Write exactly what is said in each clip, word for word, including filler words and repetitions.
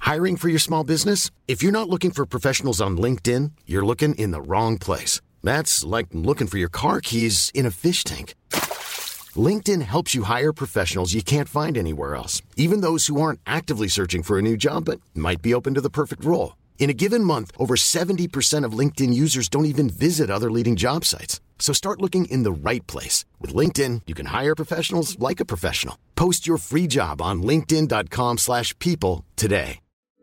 Hiring for your small business? If you're not looking for professionals on LinkedIn, you're looking in the wrong place. That's like looking for your car keys in a fish tank. LinkedIn helps you hire professionals you can't find anywhere else, even those who aren't actively searching for a new job but might be open to the perfect role. In a given month, over seventy percent of LinkedIn users don't even visit other leading job sites. So start looking in the right place. With LinkedIn, you can hire professionals like a professional. Post your free job on linkedin.com slash people today.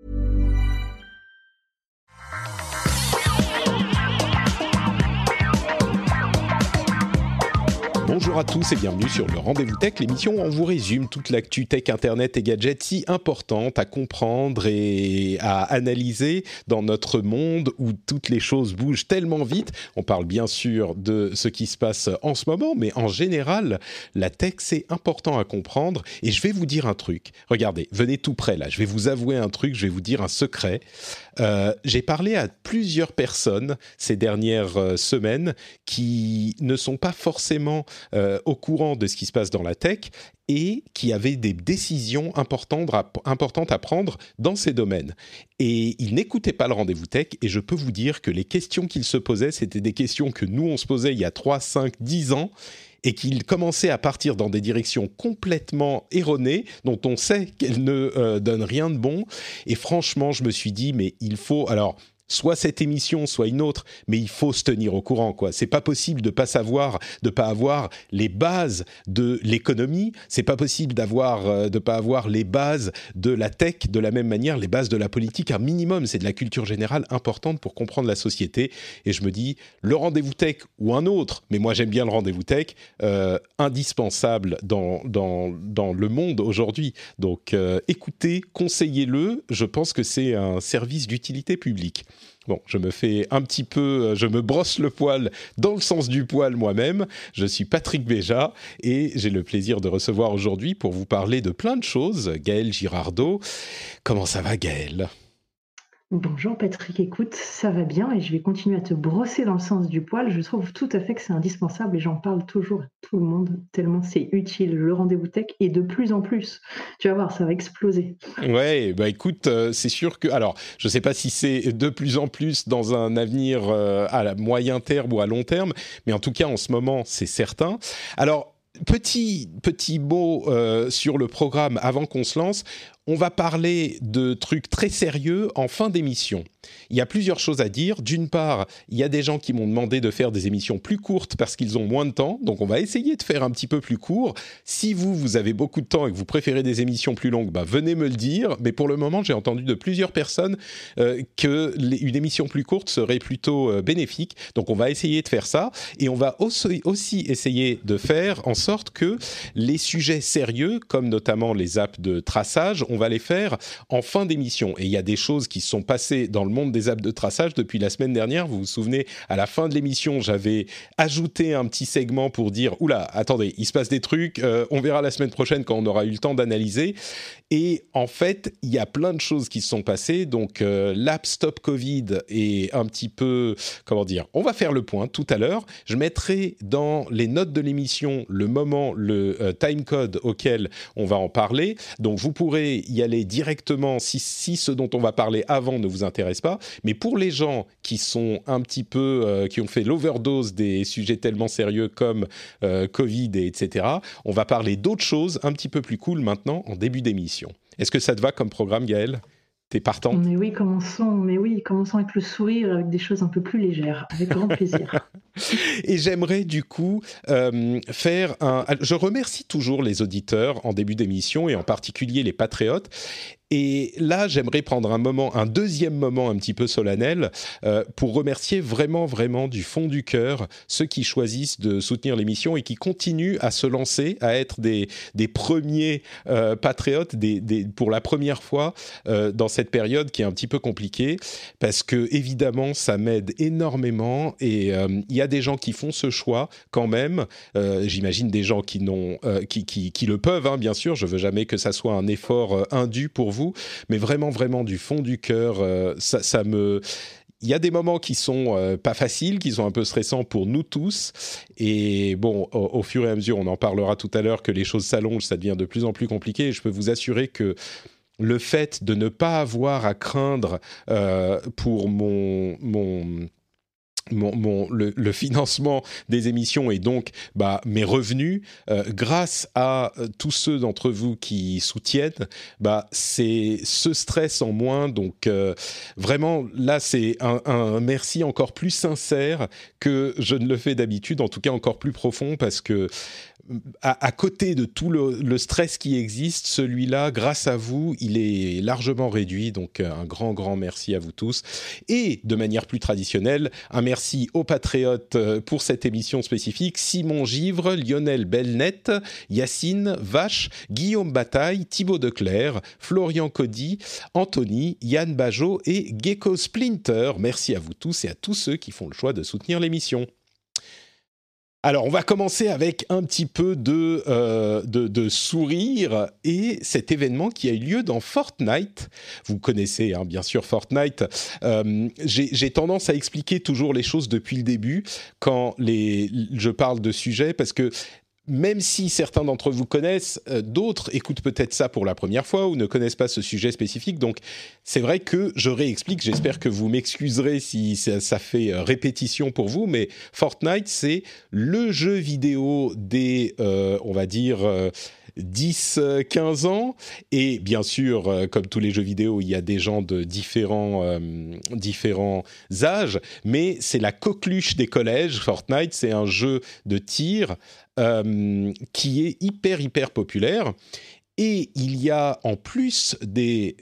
Bonjour à tous et bienvenue sur le Rendez-vous Tech, l'émission où on vous résume toute l'actu tech, internet et gadgets si importante à comprendre et à analyser dans notre monde où toutes les choses bougent tellement vite. On parle bien sûr de ce qui se passe en ce moment, mais en général, la tech, c'est important à comprendre. Et je vais vous dire un truc. Regardez, venez tout près là. Je vais vous avouer un truc, je vais vous dire un secret. Euh, j'ai parlé à plusieurs personnes ces dernières euh, semaines qui ne sont pas forcément euh, au courant de ce qui se passe dans la tech et qui avaient des décisions importantes à, importantes à prendre dans ces domaines. Et ils n'écoutaient pas le Rendez-vous Tech et je peux vous dire que les questions qu'ils se posaient, c'était des questions que nous, on se posait il y a trois, cinq, dix ans et qu'ils commençaient à partir dans des directions complètement erronées, dont on sait qu'elles ne euh, donnent rien de bon. Et franchement, je me suis dit, mais il faut... Alors, soit cette émission, soit une autre, mais il faut se tenir au courant, quoi. C'est pas possible de pas savoir, de pas avoir les bases de l'économie. C'est pas possible d'avoir, euh, de pas avoir les bases de la tech de la même manière, les bases de la politique. Un minimum, c'est de la culture générale importante pour comprendre la société. Et je me dis, le Rendez-vous Tech ou un autre, mais moi j'aime bien le Rendez-vous Tech, euh, indispensable dans dans dans le monde aujourd'hui. Donc, euh, écoutez, conseillez-le. Je pense que c'est un service d'utilité publique. Bon, je me fais un petit peu, je me brosse le poil dans le sens du poil moi-même. Je suis Patrick Béja et j'ai le plaisir de recevoir aujourd'hui pour vous parler de plein de choses Gaël Girardot. Comment ça va, Gaël ? Bonjour Patrick, écoute, ça va bien et je vais continuer à te brosser dans le sens du poil. Je trouve tout à fait que c'est indispensable et j'en parle toujours à tout le monde tellement c'est utile, le Rendez-vous Tech, et de plus en plus. Tu vas voir, ça va exploser. Ouais, bah écoute, euh, c'est sûr que... Alors, je ne sais pas si c'est de plus en plus dans un avenir euh, à la moyen terme ou à long terme, mais en tout cas, en ce moment, c'est certain. Alors, petit, petit mot euh, sur le programme avant qu'on se lance. On va parler de trucs très sérieux en fin d'émission. Il y a plusieurs choses à dire. D'une part, il y a des gens qui m'ont demandé de faire des émissions plus courtes parce qu'ils ont moins de temps. Donc, on va essayer de faire un petit peu plus court. Si vous, vous avez beaucoup de temps et que vous préférez des émissions plus longues, bah, venez me le dire. Mais pour le moment, j'ai entendu de plusieurs personnes euh, qu'une émission plus courte serait plutôt euh, bénéfique. Donc, on va essayer de faire ça. Et on va aussi, aussi essayer de faire en sorte que les sujets sérieux, comme notamment les apps de traçage, on va les faire en fin d'émission. Et il y a des choses qui se sont passées dans le monde des apps de traçage depuis la semaine dernière. Vous vous souvenez, à la fin de l'émission, j'avais ajouté un petit segment pour dire « Oula, attendez, il se passe des trucs, euh, on verra la semaine prochaine quand on aura eu le temps d'analyser. » Et en fait, il y a plein de choses qui se sont passées. Donc, euh, l'app Stop Covid est un petit peu... Comment dire ? On va faire le point tout à l'heure. Je mettrai dans les notes de l'émission le moment, le euh, timecode auquel on va en parler. Donc, vous pourrez y aller directement si, si ce dont on va parler avant ne vous intéresse pas. Mais pour les gens qui sont un petit peu, euh, qui ont fait l'overdose des sujets tellement sérieux comme euh, Covid et etc., on va parler d'autres choses un petit peu plus cool maintenant en début d'émission. Est-ce que ça te va comme programme, Gaël ? T'es partante ? Mais oui, commençons, mais oui, commençons avec le sourire, avec des choses un peu plus légères, avec grand plaisir. Et j'aimerais du coup euh, faire un... Je remercie toujours les auditeurs en début d'émission et en particulier les patriotes. Et là, j'aimerais prendre un moment, un deuxième moment un petit peu solennel euh, pour remercier vraiment, vraiment du fond du cœur ceux qui choisissent de soutenir l'émission et qui continuent à se lancer, à être des, des premiers euh, patriotes des, des, pour la première fois euh, dans cette période qui est un petit peu compliquée parce que, évidemment, ça m'aide énormément et il euh, y a des gens qui font ce choix quand même. Euh, j'imagine des gens qui, n'ont, euh, qui, qui, qui le peuvent, hein, bien sûr. Je ne veux jamais que ça soit un effort euh, indu pour vous. Mais vraiment, vraiment, du fond du cœur, euh, ça, ça me... Il y a des moments qui sont euh, pas faciles, qui sont un peu stressants pour nous tous. Et bon, au, au fur et à mesure, on en parlera tout à l'heure, que les choses s'allongent, ça devient de plus en plus compliqué. Et je peux vous assurer que le fait de ne pas avoir à craindre euh, pour mon... mon Mon, mon, le, le financement des émissions et donc bah, mes revenus, euh, grâce à euh, tous ceux d'entre vous qui soutiennent, bah, c'est ce stress en moins. Donc euh, vraiment, là, c'est un, un merci encore plus sincère que je ne le fais d'habitude, en tout cas encore plus profond, parce que à, à côté de tout le, le stress qui existe, celui-là, grâce à vous, il est largement réduit. Donc un grand, grand merci à vous tous. Et de manière plus traditionnelle, un merci aux patriotes pour cette émission spécifique: Simon Givre, Lionel Belnet, Yacine Vache, Guillaume Bataille, Thibaut Declerc, Florian Cody, Anthony, Yann Bajot et Gecko Splinter. Merci à vous tous et à tous ceux qui font le choix de soutenir l'émission. Alors, on va commencer avec un petit peu de, euh, de, de sourire et cet événement qui a eu lieu dans Fortnite. Vous connaissez hein, bien sûr Fortnite. Euh, j'ai, j'ai tendance à expliquer toujours les choses depuis le début quand les, je parle de sujets, parce que même si certains d'entre vous connaissent, euh, d'autres écoutent peut-être ça pour la première fois ou ne connaissent pas ce sujet spécifique. Donc, c'est vrai que je réexplique. J'espère que vous m'excuserez si ça, ça fait euh, répétition pour vous. Mais Fortnite, c'est le jeu vidéo des, euh, on va dire... Euh, dix quinze ans, et bien sûr, euh, comme tous les jeux vidéo, il y a des gens de différents, euh, différents âges, mais c'est la coqueluche des collèges. Fortnite, c'est un jeu de tir euh, qui est hyper, hyper populaire, et il y a, en plus des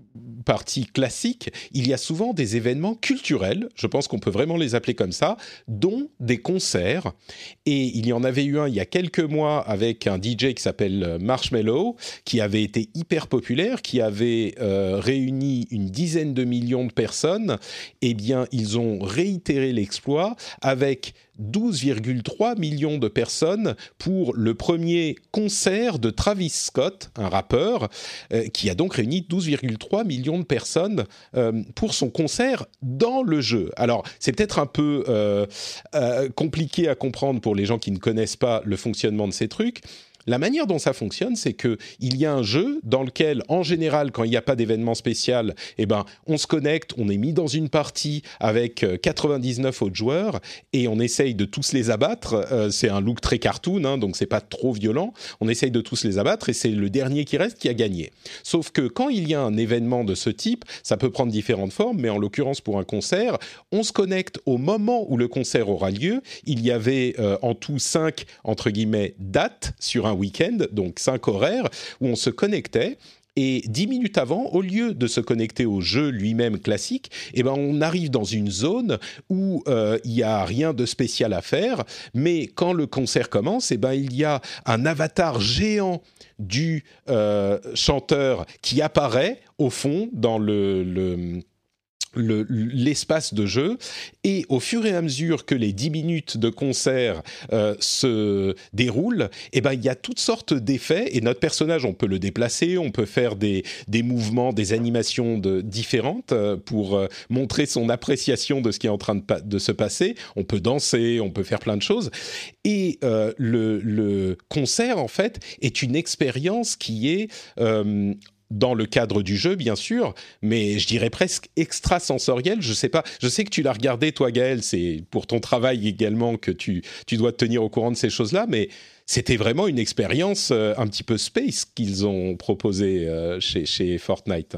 partie classique, il y a souvent des événements culturels, je pense qu'on peut vraiment les appeler comme ça, dont des concerts. Et il y en avait eu un il y a quelques mois avec un D J qui s'appelle Marshmello, qui avait été hyper populaire, qui avait euh, réuni une dizaine de millions de personnes. Eh bien, ils ont réitéré l'exploit avec douze virgule trois millions de personnes pour le premier concert de Travis Scott, un rappeur, euh, qui a donc réuni douze virgule trois millions de personnes euh, pour son concert dans le jeu. Alors, c'est peut-être un peu euh, euh, compliqué à comprendre pour les gens qui ne connaissent pas le fonctionnement de ces trucs. La manière dont ça fonctionne, c'est qu'il y a un jeu dans lequel, en général, quand il n'y a pas d'événement spécial, eh ben, on se connecte, on est mis dans une partie avec quatre-vingt-dix-neuf autres joueurs et on essaye de tous les abattre. Euh, c'est un look très cartoon, hein, donc c'est pas trop violent. On essaye de tous les abattre et c'est le dernier qui reste qui a gagné. Sauf que quand il y a un événement de ce type, ça peut prendre différentes formes, mais en l'occurrence pour un concert, on se connecte au moment où le concert aura lieu. Il y avait euh, en tout cinq, entre guillemets, dates sur un week-end, donc cinq horaires, où on se connectait. Et dix minutes avant, au lieu de se connecter au jeu lui-même classique, eh ben on arrive dans une zone où euh, il n'y a rien de spécial à faire, mais quand le concert commence, eh ben il y a un avatar géant du euh, chanteur qui apparaît au fond dans le... le Le, l'espace de jeu, et au fur et à mesure que les dix minutes de concert euh, se déroulent, eh ben, il y a toutes sortes d'effets, et notre personnage, on peut le déplacer, on peut faire des, des mouvements, des animations de, différentes euh, pour euh, montrer son appréciation de ce qui est en train de, pa- de se passer. On peut danser, on peut faire plein de choses, et euh, le, le concert, en fait, est une expérience qui est... Euh, dans le cadre du jeu, bien sûr, mais je dirais presque extrasensoriel. Je sais pas, je sais que tu l'as regardé, toi, Gaël, c'est pour ton travail également que tu, tu dois te tenir au courant de ces choses-là, mais c'était vraiment une expérience euh, un petit peu space qu'ils ont proposée euh, chez, chez Fortnite.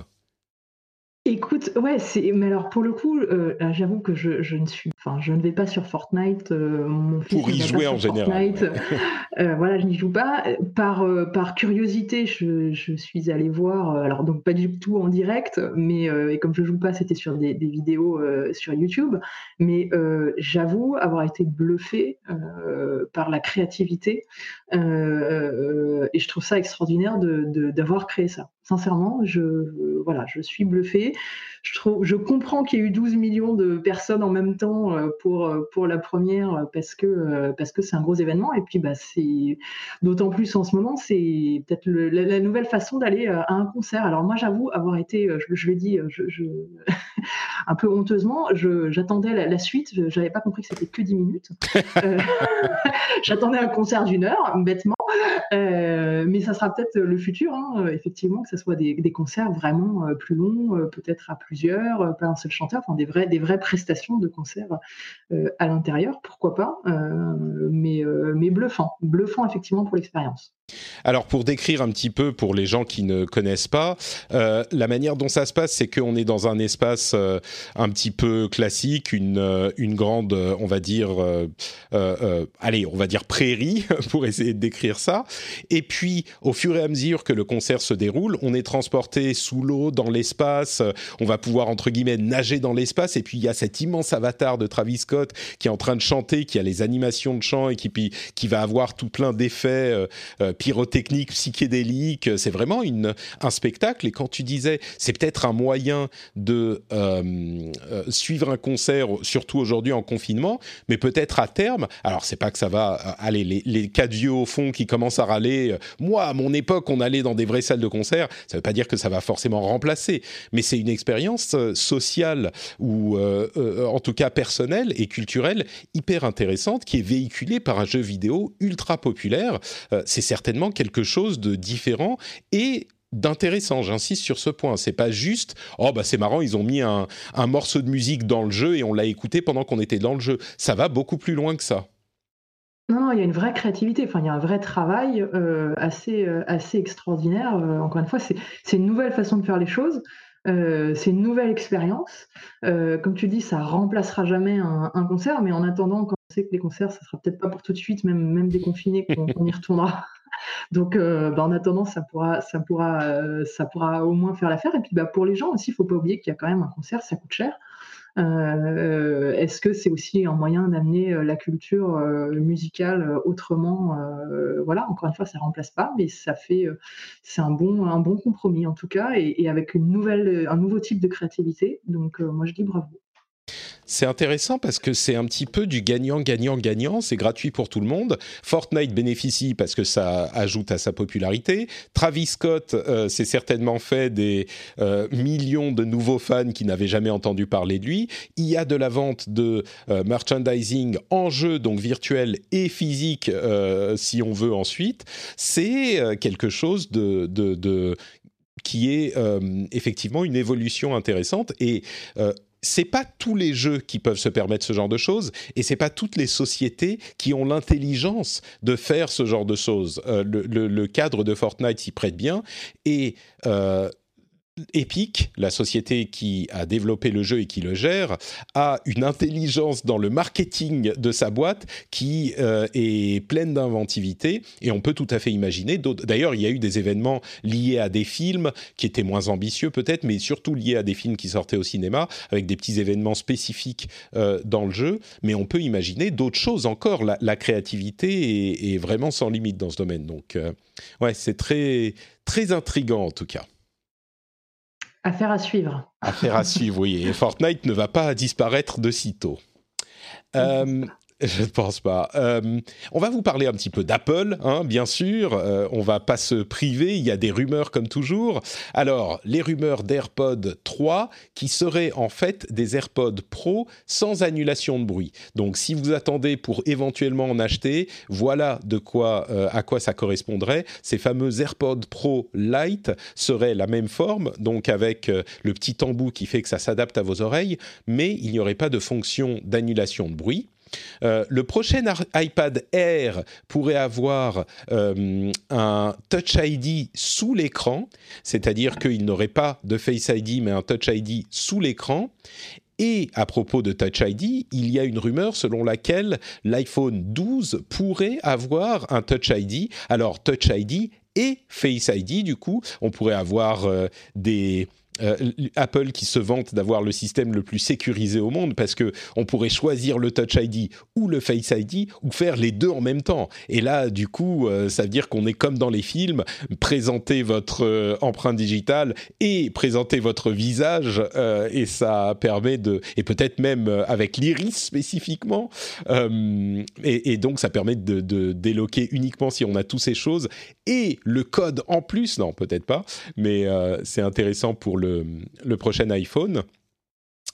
Écoute, ouais, c'est mais alors pour le coup, heu, là, j'avoue que je je ne suis enfin, je ne vais pas sur Fortnite, heu, mon fils Pour ne y va pas jouer en sur général. Fortnite, Ouais. heu, voilà, je n'y joue pas. Heu, par, heu, par curiosité, je je suis allée voir, heu, alors donc pas du tout en direct, mais heu et comme je joue pas, c'était sur des des vidéos, heu, sur YouTube. Mais heu, j'avoue avoir été bluffée, heu, par la créativité, heu heu et je trouve ça extraordinaire de de d'avoir créé ça. Sincèrement, je voilà, je suis bluffée. Je trouve, je comprends qu'il y ait eu douze millions de personnes en même temps euh, pour euh, pour la première euh, parce que euh, parce que c'est un gros événement et puis bah c'est d'autant plus en ce moment, c'est peut-être le- la, la nouvelle façon d'aller euh, à un concert. Alors moi j'avoue avoir été, euh, je, je l'ai dit, euh, je, je un peu honteusement, je, j'attendais la, la suite. Je n'avais pas compris que c'était que dix minutes. Euh, j'attendais un concert d'une heure, bêtement. Euh, mais ça sera peut-être le futur, hein, effectivement, que ce soit des, des concerts vraiment euh, plus longs, euh, peut-être à plusieurs, euh, pas un seul chanteur, enfin des, vrais, des vraies prestations de concerts euh, à l'intérieur, pourquoi pas, euh, mais, euh, mais bluffant, bluffant effectivement pour l'expérience. Alors pour décrire un petit peu pour les gens qui ne connaissent pas, euh, la manière dont ça se passe, c'est qu'on est dans un espace euh, un petit peu classique, une, euh, une grande, euh, on va dire, euh, euh, euh, allez, on va dire prairie pour essayer de décrire ça. Et puis au fur et à mesure que le concert se déroule, on est transporté sous l'eau, dans l'espace, on va pouvoir entre guillemets nager dans l'espace. Et puis il y a cet immense avatar de Travis Scott qui est en train de chanter, qui a les animations de chant et qui, qui va avoir tout plein d'effets euh, euh, pyrotechnique, psychédélique, c'est vraiment une, un spectacle. Et quand tu disais, c'est peut-être un moyen de euh, euh, suivre un concert, surtout aujourd'hui en confinement, mais peut-être à terme, alors c'est pas que ça va, euh, allez, les, les quatre vieux au fond qui commencent à râler, euh, moi, à mon époque, on allait dans des vraies salles de concert, ça veut pas dire que ça va forcément remplacer, mais c'est une expérience euh, sociale ou euh, euh, en tout cas personnelle et culturelle hyper intéressante qui est véhiculée par un jeu vidéo ultra populaire. Euh, c'est certainement quelque chose de différent et d'intéressant. J'insiste sur ce point. C'est pas juste oh bah c'est marrant, ils ont mis un, un morceau de musique dans le jeu et on l'a écouté pendant qu'on était dans le jeu. Ça va beaucoup plus loin que ça. Non, non, il y a une vraie créativité, enfin, il y a un vrai travail euh, assez, euh, assez extraordinaire. Euh, encore une fois, c'est, c'est une nouvelle façon de faire les choses. Euh, c'est une nouvelle expérience. Euh, comme tu dis, ça remplacera jamais un, un concert, mais en attendant, quand on sait que les concerts, ça sera peut-être pas pour tout de suite, même, même déconfiné, qu'on, qu'on y retournera. Donc, euh, bah, en attendant, ça pourra, ça pourra, euh, ça pourra au moins faire l'affaire. Et puis, bah, pour les gens aussi, il faut pas oublier qu'il y a quand même un concert, ça coûte cher. Euh, est-ce que c'est aussi un moyen d'amener la culture euh, musicale autrement euh, Voilà, encore une fois, ça remplace pas, mais ça fait, euh, c'est un bon, un bon compromis en tout cas, et, et avec une nouvelle, un nouveau type de créativité. Donc, euh, moi, je dis bravo. C'est intéressant parce que c'est un petit peu du gagnant-gagnant-gagnant, c'est gratuit pour tout le monde. Fortnite bénéficie parce que ça ajoute à sa popularité. Travis Scott euh, s'est certainement fait des euh, millions de nouveaux fans qui n'avaient jamais entendu parler de lui. Il y a de la vente de euh, merchandising en jeu, donc virtuel et physique, euh, si on veut ensuite. C'est euh, quelque chose de... de, de qui est euh, effectivement une évolution intéressante et euh, c'est pas tous les jeux qui peuvent se permettre ce genre de choses et c'est pas toutes les sociétés qui ont l'intelligence de faire ce genre de choses. Euh, le, le, le cadre de Fortnite s'y prête bien et euh, Epic, la société qui a développé le jeu et qui le gère, a une intelligence dans le marketing de sa boîte qui euh, est pleine d'inventivité et on peut tout à fait imaginer d'autres. D'ailleurs, il y a eu des événements liés à des films qui étaient moins ambitieux peut-être, mais surtout liés à des films qui sortaient au cinéma avec des petits événements spécifiques euh, dans le jeu. Mais on peut imaginer d'autres choses encore. La, la créativité est, est vraiment sans limite dans ce domaine. Donc, euh, ouais, c'est très, très intriguant en tout cas. Affaire à suivre. Affaire à suivre, oui. Et Fortnite ne va pas disparaître de sitôt. Euh, je ne pense pas. Euh, on va vous parler un petit peu d'Apple, hein, bien sûr. Euh, on ne va pas se priver. Il y a des rumeurs comme toujours. Alors, les rumeurs d'AirPods trois qui seraient en fait des AirPods Pro sans annulation de bruit. Donc, si vous attendez pour éventuellement en acheter, voilà de quoi, euh, à quoi ça correspondrait. Ces fameux AirPods Pro Lite seraient la même forme, donc avec euh, le petit embout qui fait que ça s'adapte à vos oreilles, mais il n'y aurait pas de fonction d'annulation de bruit. Euh, le prochain iPad Air pourrait avoir euh, un Touch I D sous l'écran, c'est-à-dire qu'il n'aurait pas de Face I D mais un Touch I D sous l'écran. Et à propos de Touch I D, il y a une rumeur selon laquelle l'iPhone douze pourrait avoir un Touch I D. Alors Touch I D et Face I D, du coup, on pourrait avoir euh, des... Euh, Apple qui se vante d'avoir le système le plus sécurisé au monde parce que on pourrait choisir le Touch I D ou le Face I D ou faire les deux en même temps. Et là, du coup, euh, ça veut dire qu'on est comme dans les films, présenter votre euh, empreinte digitale et présenter votre visage euh, et ça permet de... Et peut-être même euh, avec l'iris spécifiquement. Euh, et, et donc, ça permet de, de déloquer uniquement si on a toutes ces choses. Et le code en plus, non, peut-être pas, mais euh, c'est intéressant pour le, le prochain iPhone.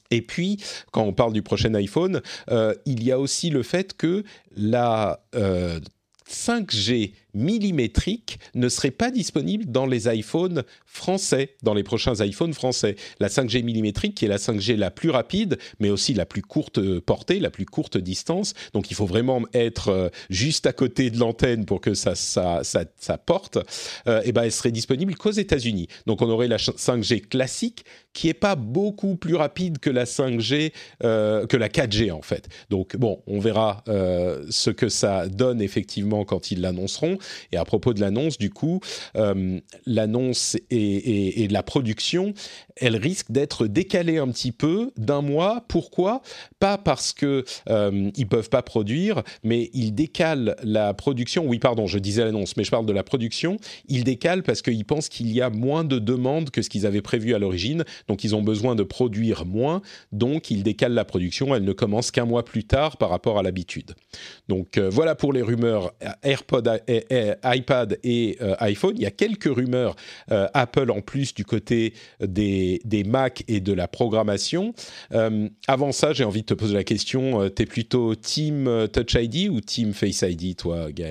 Et puis, quand on parle du prochain iPhone, euh, il y a aussi le fait que la euh, cinq G millimétrique ne serait pas disponible dans les iPhones français, dans les prochains iPhones français. La cinq G millimétrique qui est la cinq G la plus rapide, mais aussi la plus courte portée, la plus courte distance. Donc il faut vraiment être euh, juste à côté de l'antenne pour que ça, ça, ça, ça porte. Euh, et ben, elle serait disponible qu'aux États-Unis. Donc on aurait la cinq G classique qui est pas beaucoup plus rapide que la cinq G, euh, que la quatre G en fait. Donc bon, on verra euh, ce que ça donne effectivement quand ils l'annonceront. Et à propos de l'annonce, du coup, euh, l'annonce et, et, et la production, elle risque d'être décalée un petit peu d'un mois. Pourquoi ? Pas parce que euh, ils peuvent pas produire, mais ils décalent la production. Oui, pardon, je disais l'annonce, mais je parle de la production. Ils décalent parce qu'ils pensent qu'il y a moins de demandes que ce qu'ils avaient prévu à l'origine. Donc, ils ont besoin de produire moins. Donc, ils décalent la production. Elle ne commence qu'un mois plus tard par rapport à l'habitude. Donc, euh, voilà pour les rumeurs AirPods, iPad et euh, iPhone. Il y a quelques rumeurs euh, Apple en plus du côté des, des Mac et de la programmation. Euh, avant ça, j'ai envie de te poser la question, euh, t'es plutôt Team Touch I D ou Team Face I D, toi, Gaël ?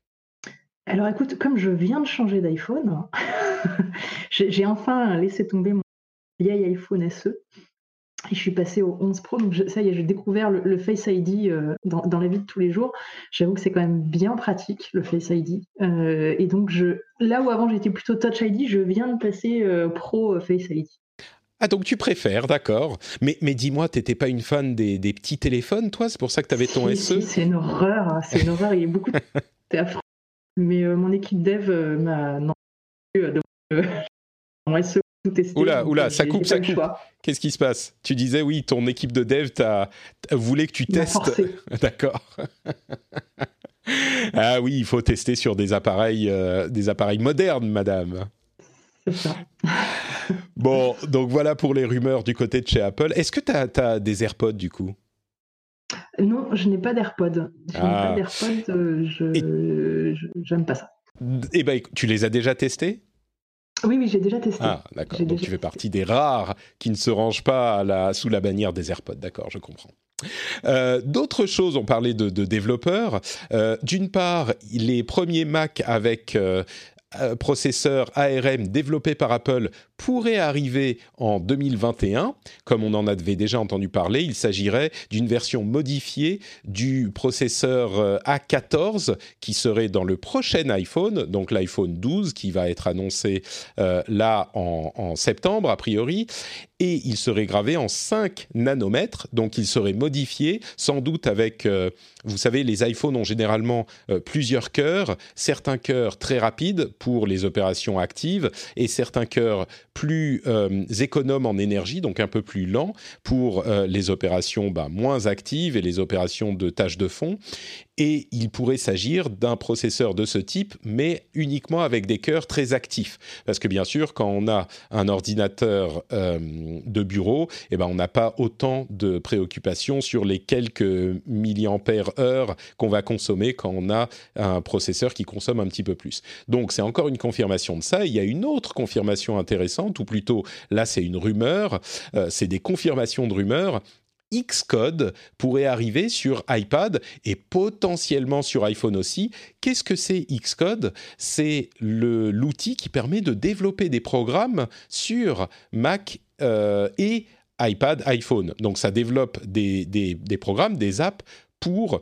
Alors écoute, comme je viens de changer d'iPhone, j'ai, j'ai enfin laissé tomber mon vieil iPhone S E. Et je suis passée au onze Pro, donc je, ça y est, j'ai découvert le, le Face I D euh, dans, dans la vie de tous les jours. J'avoue que c'est quand même bien pratique, le Face I D. Euh, et donc, je, là où avant j'étais plutôt Touch I D, je viens de passer euh, Pro Face I D. Ah, donc tu préfères, d'accord. Mais, mais dis-moi, t'étais pas une fan des, des petits téléphones, toi ? C'est pour ça que t'avais ton si, S E ? si, c'est une horreur, hein, c'est une horreur. Il y a beaucoup de... C'est affreux. Mais euh, mon équipe dev euh, m'a non, euh, de euh, mon S E tout testé. Oula, donc, oula, euh, ça j'ai, coupe, j'ai ça pas coupe. le choix. Qu'est-ce qui se passe ? Tu disais, oui, ton équipe de dev t'a, t'a, voulait que tu Il m'a testes. forcé. D'accord. Ah oui, il faut tester sur des appareils, euh, des appareils modernes, madame. C'est ça. Bon, donc voilà pour les rumeurs du côté de chez Apple. Est-ce que tu as des AirPods du coup ? Non, je n'ai pas d'AirPods. Je Ah. n'ai pas d'AirPods, euh, je, Et... je, j'aime pas ça. Eh ben, tu les as déjà testés ? Oui, oui, j'ai déjà testé. Ah, d'accord. J'ai Donc déjà tu fais testé. partie des rares qui ne se rangent pas à la, sous la bannière des AirPods. D'accord, je comprends. Euh, d'autres choses, on parlait de, de développeurs. Euh, d'une part, les premiers Mac avec euh, euh, processeur A R M développé par Apple pourraient arriver en deux mille vingt et un. Comme on en avait déjà entendu parler, il s'agirait d'une version modifiée du processeur euh, A quatorze qui serait dans le prochain iPhone, donc l'iPhone douze qui va être annoncé euh, là en, en septembre a priori. Et il serait gravé en cinq nanomètres, donc il serait modifié, sans doute avec, euh, vous savez, les iPhones ont généralement euh, plusieurs cœurs, certains cœurs très rapides pour les opérations actives, et certains cœurs plus euh, économes en énergie, donc un peu plus lents, pour euh, les opérations bah, moins actives et les opérations de tâches de fond. Et il pourrait s'agir d'un processeur de ce type, mais uniquement avec des cœurs très actifs. Parce que bien sûr, quand on a un ordinateur euh, de bureau, eh ben, on n'a pas autant de préoccupations sur les quelques milliampères heure qu'on va consommer quand on a un processeur qui consomme un petit peu plus. Donc c'est encore une confirmation de ça. Il y a une autre confirmation intéressante, ou plutôt là c'est une rumeur, euh, c'est des confirmations de rumeurs. Xcode pourrait arriver sur iPad et potentiellement sur iPhone aussi. Qu'est-ce que c'est Xcode ? C'est le, l'outil qui permet de développer des programmes sur Mac euh, et iPad, iPhone. Donc ça développe des, des, des programmes, des apps pour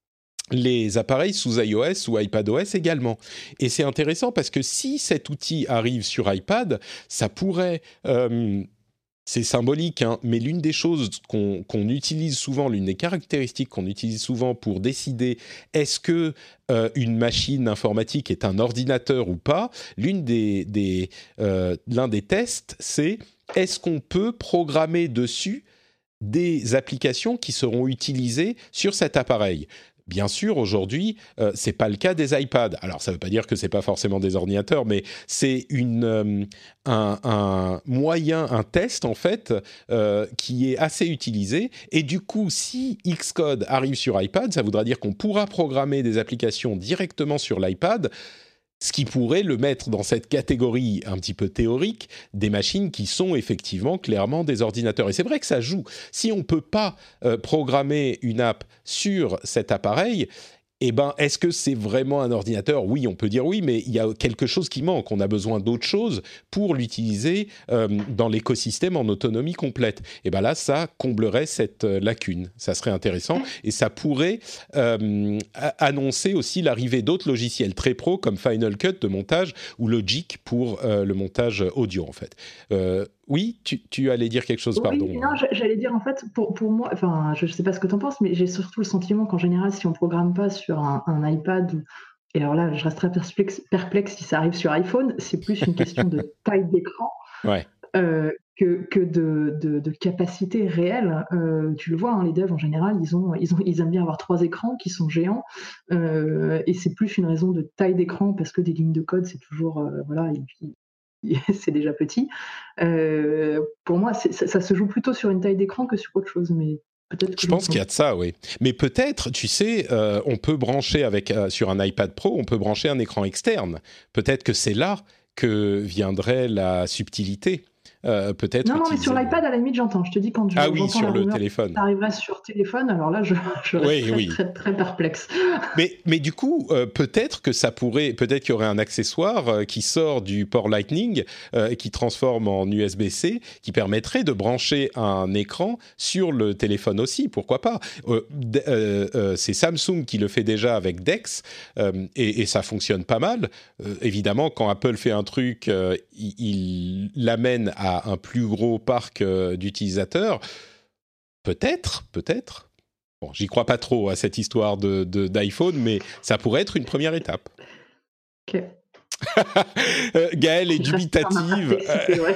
les appareils sous iOS ou iPadOS également. Et c'est intéressant parce que si cet outil arrive sur iPad, ça pourrait... Euh, c'est symbolique, hein, mais l'une des choses qu'on, qu'on utilise souvent, l'une des caractéristiques qu'on utilise souvent pour décider est-ce que euh, une machine informatique est un ordinateur ou pas, l'une des, des, euh, l'un des tests, c'est est-ce qu'on peut programmer dessus des applications qui seront utilisées sur cet appareil ? Bien sûr, aujourd'hui, euh, c'est pas le cas des iPads. Alors, ça veut pas dire que c'est pas forcément des ordinateurs, mais c'est une, euh, un, un moyen, un test en fait, euh, qui est assez utilisé. Et du coup, si Xcode arrive sur iPad, ça voudra dire qu'on pourra programmer des applications directement sur l'iPad. Ce qui pourrait le mettre dans cette catégorie un petit peu théorique des machines qui sont effectivement clairement des ordinateurs. Et c'est vrai que ça joue. Si on ne peut pas euh, programmer une app sur cet appareil, eh ben, est-ce que c'est vraiment un ordinateur ? Oui, on peut dire oui, mais il y a quelque chose qui manque. On a besoin d'autre chose pour l'utiliser euh, dans l'écosystème en autonomie complète. Et bien là, ça comblerait cette euh, lacune. Ça serait intéressant et ça pourrait euh, annoncer aussi l'arrivée d'autres logiciels très pro comme Final Cut de montage ou Logic pour euh, le montage audio, en fait. Euh, Oui, tu, tu allais dire quelque chose, Oui, pardon. non, j'allais dire en fait, pour, pour moi, enfin, je ne sais pas ce que tu en penses, mais j'ai surtout le sentiment qu'en général, si on ne programme pas sur un, un iPad, ou, et alors là, je resterai perplexe, perplexe si ça arrive sur iPhone, c'est plus une question de taille d'écran Ouais. euh, que, que de, de, de capacité réelle. Euh, tu le vois, hein, les devs en général, ils, ont, ils, ont, ils aiment bien avoir trois écrans qui sont géants, euh, et c'est plus une raison de taille d'écran parce que des lignes de code, c'est toujours, euh, voilà, et puis, c'est déjà petit. Euh, pour moi, c'est, ça, ça se joue plutôt sur une taille d'écran que sur autre chose, mais peut-être que Je je me pense qu'il y a trompe. de ça, oui. Mais peut-être, tu sais, euh, on peut brancher avec euh, sur un iPad Pro, on peut brancher un écran externe. Peut-être que c'est là que viendrait la subtilité. Euh, peut-être Non, non, mais sur utiliser le... l'iPad, à la limite, j'entends. Je te dis, quand je- Ah oui, j'entends sur la le rumeur que téléphone. ça arriverait sur téléphone, alors là, je, je reste Oui, très, oui. très, très perplexe. Mais, mais du coup, euh, peut-être que ça pourrait, peut-être qu'il y aurait un accessoire euh, qui sort du port Lightning euh, et qui transforme en U S B-C, qui permettrait de brancher un écran sur le téléphone aussi. Pourquoi pas ? euh, d- euh, euh, C'est Samsung qui le fait déjà avec Dex euh, et, et ça fonctionne pas mal. Euh, évidemment, quand Apple fait un truc, euh, il, il l'amène à un plus gros parc euh, d'utilisateurs. Peut-être, peut-être. Bon, j'y crois pas trop à cette histoire de, de, d'iPhone, mais ça pourrait être une première étape. Ok. euh, Gaëlle est Je reste dans ma dubitative. perplexité, ouais.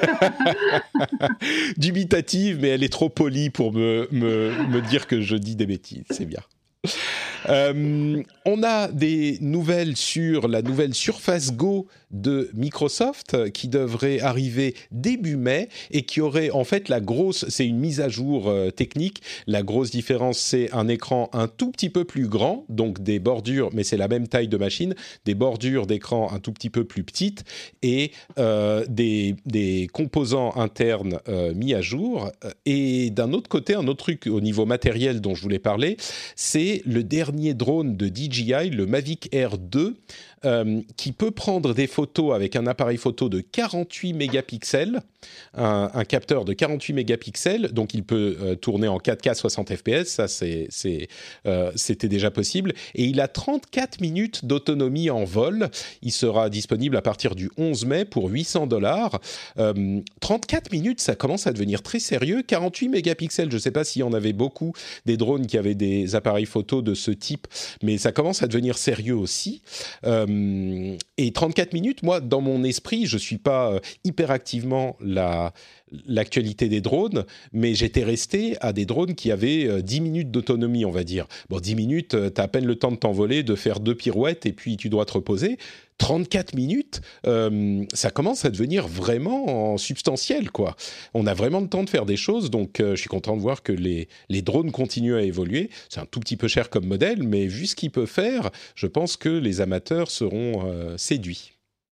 Dubitative, mais elle est trop polie pour me, me, me dire que je dis des bêtises. C'est bien. Euh, on a des nouvelles sur la nouvelle Surface Go de Microsoft qui devrait arriver début mai et qui aurait en fait la grosse, c'est une mise à jour euh, technique, la grosse différence c'est un écran un tout petit peu plus grand, donc des bordures, mais c'est la même taille de machine, des bordures d'écran un tout petit peu plus petites et euh, des, des composants internes euh, mis à jour. Et d'un autre côté, un autre truc au niveau matériel dont je voulais parler, c'est le dernier drone de D J I, le Mavic Air deux, euh, qui peut prendre des photos avec un appareil photo de quarante-huit mégapixels, un, un capteur de quarante-huit mégapixels, donc il peut euh, tourner en quatre K soixante F P S, ça c'est, c'est, euh, c'était déjà possible, et il a trente-quatre minutes d'autonomie en vol. Il sera disponible à partir du onze mai pour huit cents dollars. Euh, trente-quatre minutes, ça commence à devenir très sérieux. quarante-huit mégapixels, je ne sais pas s'il y en avait beaucoup des drones qui avaient des appareils photo de ce type, mais ça commence à devenir sérieux aussi. Euh, et trente-quatre minutes, moi, dans mon esprit, je ne suis pas euh, hyper activement la, l'actualité des drones, mais j'étais resté à des drones qui avaient euh, dix minutes d'autonomie, on va dire. Bon, dix minutes, euh, tu as à peine le temps de t'envoler, de faire deux pirouettes, et puis tu dois te reposer. trente-quatre minutes, euh, ça commence à devenir vraiment substantiel, quoi. On a vraiment le temps de faire des choses, donc euh, je suis content de voir que les, les drones continuent à évoluer. C'est un tout petit peu cher comme modèle, mais vu ce qu'il peut faire, je pense que les amateurs seront euh, séduits.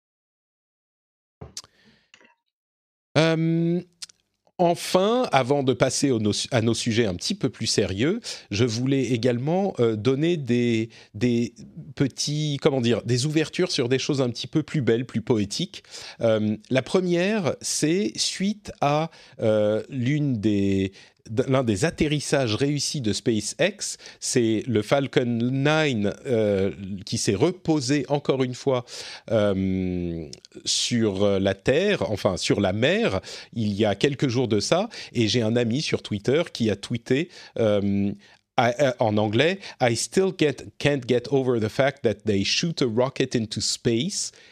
Euh, Enfin, avant de passer au nos, à nos sujets un petit peu plus sérieux, je voulais également euh, donner des, des petits, comment dire, des ouvertures sur des choses un petit peu plus belles, plus poétiques. Euh, la première, c'est suite à euh, l'une des l'un des atterrissages réussis de SpaceX, c'est le Falcon neuf euh, qui s'est reposé encore une fois euh, sur la Terre, enfin sur la mer, il y a quelques jours de ça, et j'ai un ami sur Twitter qui a tweeté euh, I, uh, en anglais, I still get, can't get over the fact that they shoot a rocket into space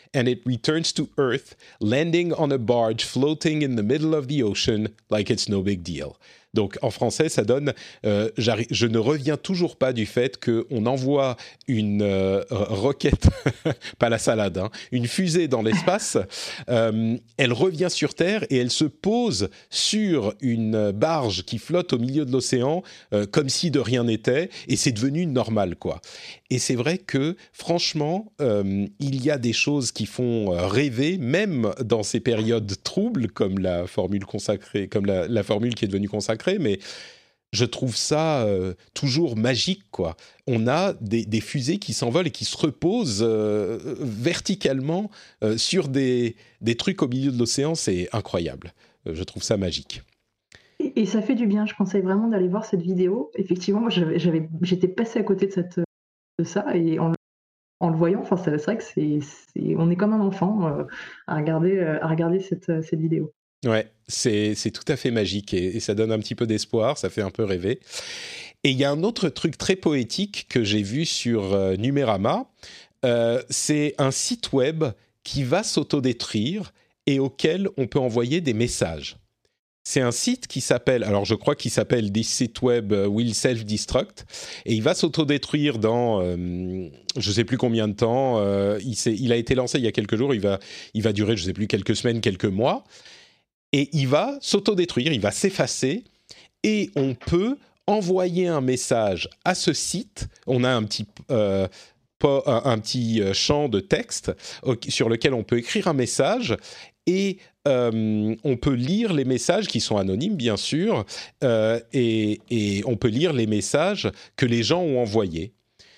and it returns to Earth, landing on a barge floating in the middle of the ocean like it's no big deal. Donc, en français, ça donne euh, « Je ne reviens toujours pas du fait qu'on envoie une euh, roquette, pas la salade, hein, une fusée dans l'espace, euh, elle revient sur Terre et elle se pose sur une barge qui flotte au milieu de l'océan euh, comme si de rien n'était, et c'est devenu normal, quoi. » Et c'est vrai que, franchement, euh, il y a des choses qui font rêver, même dans ces périodes troubles, comme la formule consacrée, comme la, la formule qui est devenue consacrée, mais je trouve ça euh, toujours magique, quoi. On a des, des fusées qui s'envolent et qui se reposent euh, verticalement euh, sur des, des trucs au milieu de l'océan, c'est incroyable. Euh, je trouve ça magique. Et, et ça fait du bien, je conseille vraiment d'aller voir cette vidéo. Effectivement, moi, j'avais, j'avais, j'étais passée à côté de, cette, de ça, et en, en le voyant, enfin, c'est, c'est vrai que c'est, c'est, on est comme un enfant euh, à regarder, euh, à regarder cette, cette vidéo. Ouais, c'est, c'est tout à fait magique et, et ça donne un petit peu d'espoir, ça fait un peu rêver. Et il y a un autre truc très poétique que j'ai vu sur euh, Numérama, euh, c'est un site web qui va s'autodétruire et auquel on peut envoyer des messages. C'est un site qui s'appelle, alors je crois qu'il s'appelle This site web will self-destruct, et il va s'autodétruire dans euh, je ne sais plus combien de temps, euh, il, s'est, il a été lancé il y a quelques jours, il va, il va durer je ne sais plus quelques semaines, quelques mois, et il va s'autodétruire, il va s'effacer, et on peut envoyer un message à ce site, on a un petit... Euh, un, un petit champ de texte sur lequel on peut écrire un message, et euh, on peut lire les messages qui sont anonymes, bien sûr, euh, et, et on peut lire les messages que les gens ont envoyés.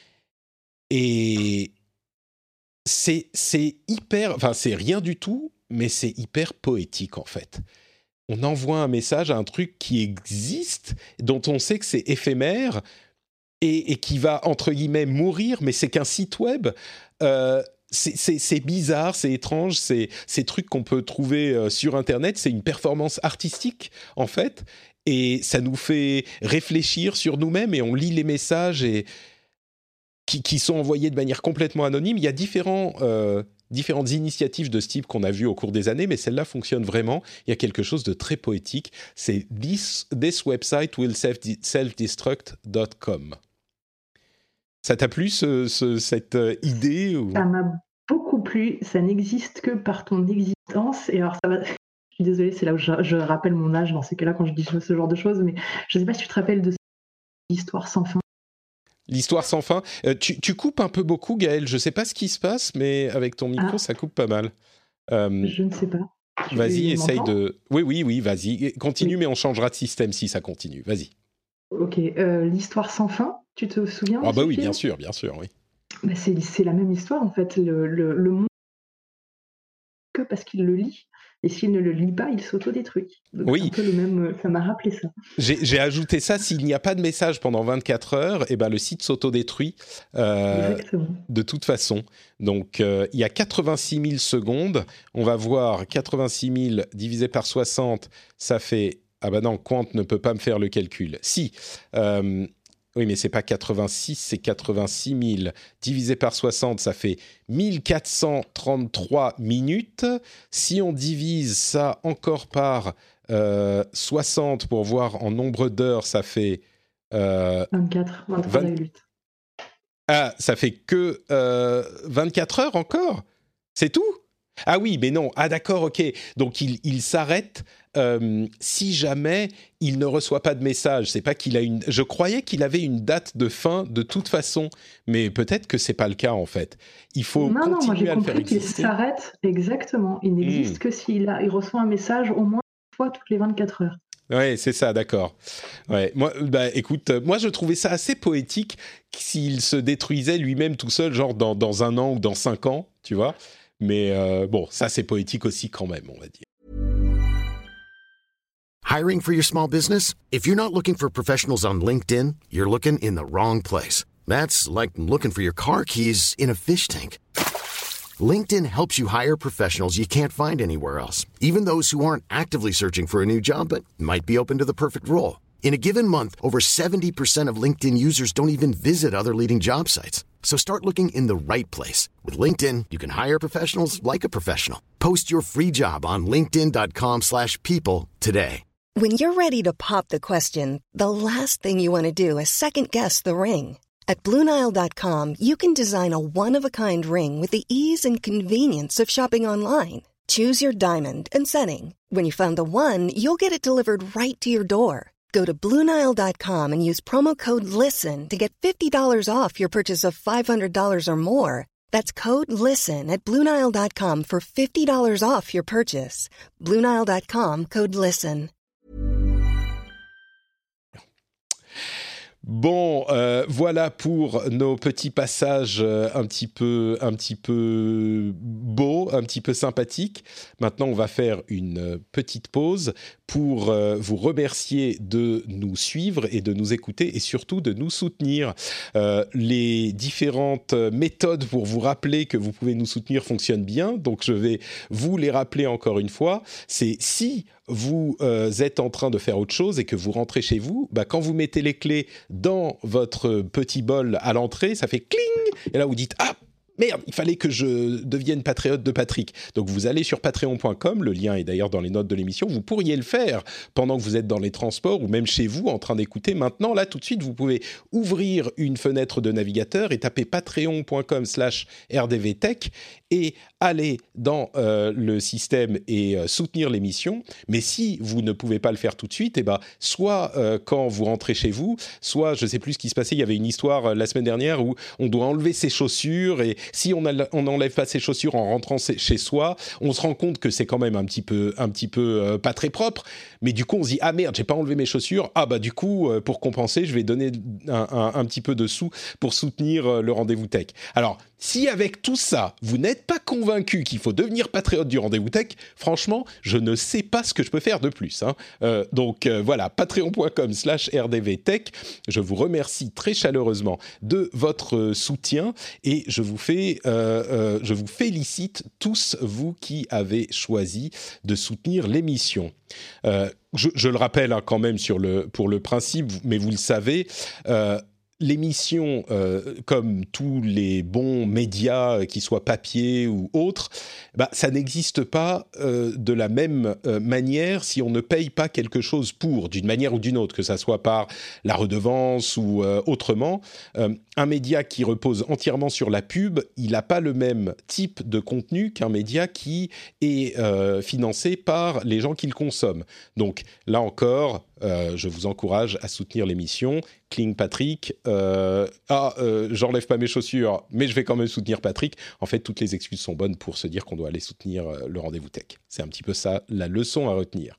Et c'est, c'est hyper... Enfin, c'est rien du tout, mais c'est hyper poétique, en fait. On envoie un message à un truc qui existe, dont on sait que c'est éphémère, et, et qui va, entre guillemets, mourir, mais c'est qu'un site web... Euh, C'est, c'est, c'est bizarre, c'est étrange, c'est ces trucs qu'on peut trouver euh, sur Internet, c'est une performance artistique, en fait, et ça nous fait réfléchir sur nous-mêmes, et on lit les messages et... qui, qui sont envoyés de manière complètement anonyme. Il y a différents, euh, différentes initiatives de ce type qu'on a vues au cours des années, mais celle-là fonctionne vraiment. Il y a quelque chose de très poétique. C'est this, this website will self-destruct dot com. Ça t'a plu, ce, ce, cette idée ou... Ça m'a beaucoup plu. Ça n'existe que par ton existence. Et alors, ça va... je suis désolée, c'est là où je, je rappelle mon âge dans ces cas-là quand je dis ce genre de choses, mais je ne sais pas si tu te rappelles de l'histoire sans fin. L'histoire sans fin. Euh, tu, tu coupes un peu beaucoup, Gaël. Je ne sais pas ce qui se passe, mais avec ton micro, ah. ça coupe pas mal. Euh, je ne sais pas. Tu vas-y, essaye de... Oui, oui, oui, vas-y. Continue, oui. Mais on changera de système si ça continue. Vas-y. Ok. Euh, l'histoire sans fin, tu te souviens? Ah bah oui, film bien sûr, bien sûr, oui. Bah c'est, c'est la même histoire, en fait. Le, le, le monde que parce qu'il le lit. Et s'il ne le lit pas, il s'autodétruit. Donc oui. C'est un peu le même, ça m'a rappelé ça. J'ai, j'ai ajouté ça, s'il n'y a pas de message pendant vingt-quatre heures, eh ben le site s'autodétruit euh, de toute façon. Donc, euh, il y a quatre-vingt-six mille secondes. On va voir quatre-vingt-six mille divisé par soixante, ça fait... Ah bah non, Quant ne peut pas me faire le calcul. Si, euh, oui, mais c'est pas quatre-vingt-six, c'est quatre-vingt-six mille. Divisé par soixante, ça fait mille quatre cent trente-trois minutes. Si on divise ça encore par euh, soixante pour voir en nombre d'heures, ça fait... Euh, vingt-quatre, vingt-trois virgule huit. Ah, ça fait que euh, vingt-quatre heures encore ? C'est tout ? Ah oui, mais non. Ah d'accord, ok. Donc il, il s'arrête euh, si jamais il ne reçoit pas de message. C'est pas qu'il a une. Je croyais qu'il avait une date de fin de toute façon, mais peut-être que c'est pas le cas en fait. Il faut non, continuer non, moi j'ai à le faire compris exister. Qu'il s'arrête exactement. Il n'existe mmh. que s'il a, il reçoit un message au moins une fois toutes les vingt-quatre heures. Ouais, c'est ça, d'accord. Ouais, moi, bah, écoute, moi je trouvais ça assez poétique s'il se détruisait lui-même tout seul, genre dans, dans un an ou dans cinq ans, tu vois. Mais euh, bon, ça c'est poétique aussi quand même, on va dire. Hiring for your small business? If you're not looking for professionals on LinkedIn, you're looking in the wrong place. That's like looking for your car keys in a fish tank. LinkedIn helps you hire professionals you can't find anywhere else, even those who aren't actively searching for a new job but might be open to the perfect role. In a given month, over seventy percent of LinkedIn users don't even visit other leading job sites. So start looking in the right place. With LinkedIn, you can hire professionals like a professional. Post your free job on linkedin.com slash people today. When you're ready to pop the question, the last thing you want to do is second-guess the ring. At Blue Nile dot com, you can design a one-of-a-kind ring with the ease and convenience of shopping online. Choose your diamond and setting. When you find the one, you'll get it delivered right to your door. Go to Blue Nile dot com and use promo code LISTEN to get fifty dollars off your purchase of five hundred dollars or more. That's code LISTEN at Blue Nile dot com for fifty dollars off your purchase. Blue Nile dot com, code LISTEN. Bon, euh, voilà pour nos petits passages euh, un petit peu, un petit peu beaux, un petit peu sympathiques. Maintenant, on va faire une euh, petite pause pour euh, vous remercier de nous suivre et de nous écouter et surtout de nous soutenir. Euh, les différentes méthodes pour vous rappeler que vous pouvez nous soutenir fonctionnent bien, donc je vais vous les rappeler encore une fois. C'est si vous euh, êtes en train de faire autre chose et que vous rentrez chez vous, bah, quand vous mettez les clés dans votre petit bol à l'entrée, ça fait cling, et là vous dites « Ah !» Merde, il fallait que je devienne patriote de Patrick. Donc vous allez sur patreon point com, le lien est d'ailleurs dans les notes de l'émission, vous pourriez le faire pendant que vous êtes dans les transports ou même chez vous en train d'écouter. Maintenant, là, tout de suite, vous pouvez ouvrir une fenêtre de navigateur et taper patreon point com slash R D V Tech et aller dans euh, le système et euh, soutenir l'émission. Mais si vous ne pouvez pas le faire tout de suite, eh ben, soit euh, quand vous rentrez chez vous, soit, je ne sais plus ce qui se passait, il y avait une histoire euh, la semaine dernière où on doit enlever ses chaussures et si on n'enlève pas ses chaussures en rentrant chez soi, on se rend compte que c'est quand même un petit peu, un petit peu euh, pas très propre. Mais du coup, on se dit « Ah merde, j'ai pas enlevé mes chaussures. Ah bah du coup, euh, pour compenser, je vais donner un, un, un petit peu de sous pour soutenir euh, le Rendez-vous Tech. » Alors, si avec tout ça, vous n'êtes pas convaincu qu'il faut devenir patriote du Rendez-vous Tech, franchement, je ne sais pas ce que je peux faire de plus. Hein. Euh, donc euh, voilà, patreon point com slash R D V Tech. Je vous remercie très chaleureusement de votre soutien et je vous fais, euh, euh, je vous félicite tous vous qui avez choisi de soutenir l'émission. Euh, je, je le rappelle hein, quand même sur le, pour le principe, mais vous le savez, euh, l'émission, euh, comme tous les bons médias, euh, qu'ils soient papier ou autres, bah, ça n'existe pas euh, de la même euh, manière si on ne paye pas quelque chose pour, d'une manière ou d'une autre, que ça soit par la redevance ou euh, autrement. Euh, un média qui repose entièrement sur la pub, il n'a pas le même type de contenu qu'un média qui est euh, financé par les gens qui le consomment. Donc là encore, euh, je vous encourage à soutenir l'émission. Kling Patrick, euh, ah, euh, j'enlève pas mes chaussures, mais je vais quand même soutenir Patrick. En fait, toutes les excuses sont bonnes pour se dire qu'on doit aller soutenir euh, le Rendez-vous Tech. C'est un petit peu ça, la leçon à retenir.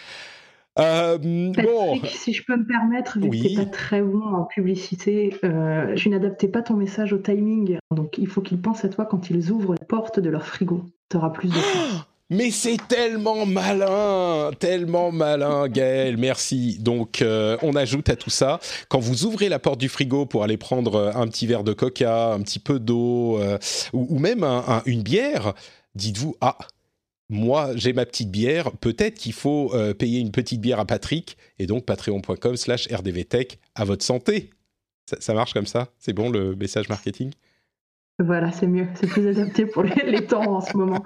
Euh, Patrick, bon. Si je peux me permettre, vu oui. que tu n'es pas très bon en publicité, euh, je n'adaptais pas ton message au timing. Donc, il faut qu'ils pensent à toi quand ils ouvrent la porte de leur frigo. Tu auras plus de chance. Mais c'est tellement malin, tellement malin, Gaël, merci. Donc, euh, on ajoute à tout ça, quand vous ouvrez la porte du frigo pour aller prendre un petit verre de coca, un petit peu d'eau, euh, ou, ou même un, un, une bière, dites-vous, ah, moi, j'ai ma petite bière, peut-être qu'il faut euh, payer une petite bière à Patrick, et donc patreon point com slash R D V Tech, à votre santé. Ça, ça marche comme ça? C'est bon, le message marketing? Voilà, c'est mieux, c'est plus adapté pour les, les temps en ce moment.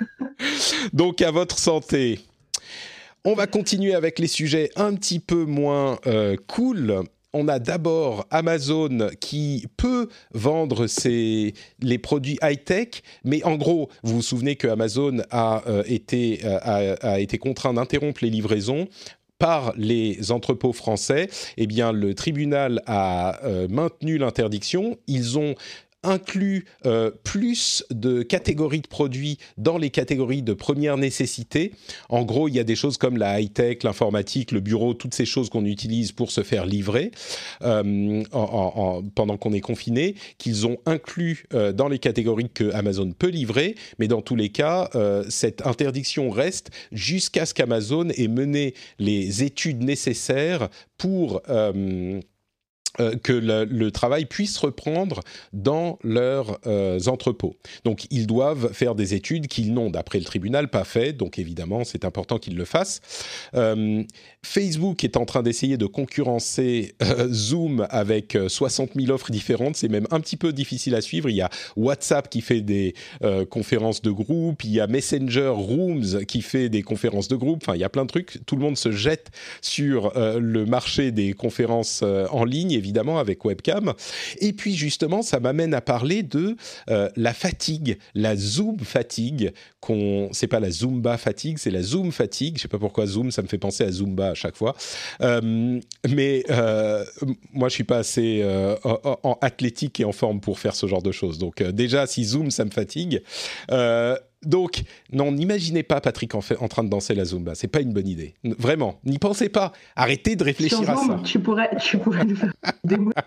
Donc, à votre santé. On va continuer avec les sujets un petit peu moins euh, cool. On a d'abord Amazon qui peut vendre ses, les produits high-tech, mais en gros, vous vous souvenez que Amazon a, euh, été, euh, a, a été contraint d'interrompre les livraisons par les entrepôts français. Eh bien, le tribunal a euh, maintenu l'interdiction. Ils ont inclut euh, plus de catégories de produits dans les catégories de première nécessité. En gros, il y a des choses comme la high-tech, l'informatique, le bureau, toutes ces choses qu'on utilise pour se faire livrer euh, en, en, pendant qu'on est confiné, qu'ils ont inclus euh, dans les catégories que Amazon peut livrer. Mais dans tous les cas, euh, cette interdiction reste jusqu'à ce qu'Amazon ait mené les études nécessaires pour... Euh, Euh, que le, le travail puisse reprendre dans leurs euh, entrepôts. Donc, ils doivent faire des études qu'ils n'ont, d'après le tribunal, pas fait. Donc, évidemment, c'est important qu'ils le fassent. Euh, Facebook est en train d'essayer de concurrencer euh, Zoom avec euh, soixante mille offres différentes. C'est même un petit peu difficile à suivre. Il y a WhatsApp qui fait des euh, conférences de groupe. Il y a Messenger Rooms qui fait des conférences de groupe. Enfin, il y a plein de trucs. Tout le monde se jette sur euh, le marché des conférences euh, en ligne, évidemment, avec webcam. Et puis, justement, ça m'amène à parler de euh, la fatigue, la Zoom fatigue. Qu'on... C'est pas la Zumba fatigue, c'est la Zoom fatigue. Je sais pas pourquoi Zoom, ça me fait penser à Zumba à chaque fois. Euh, mais euh, moi, je suis pas assez euh, en, en athlétique et en forme pour faire ce genre de choses. Donc, euh, déjà, si Zoom, ça me fatigue... Euh, Donc, non, n'imaginez pas Patrick en, fait, en train de danser la Zumba. C'est pas une bonne idée. Vraiment, n'y pensez pas. Arrêtez de réfléchir Sur à Zoom, ça. Tu pourrais, tu pourrais nous faire des mots.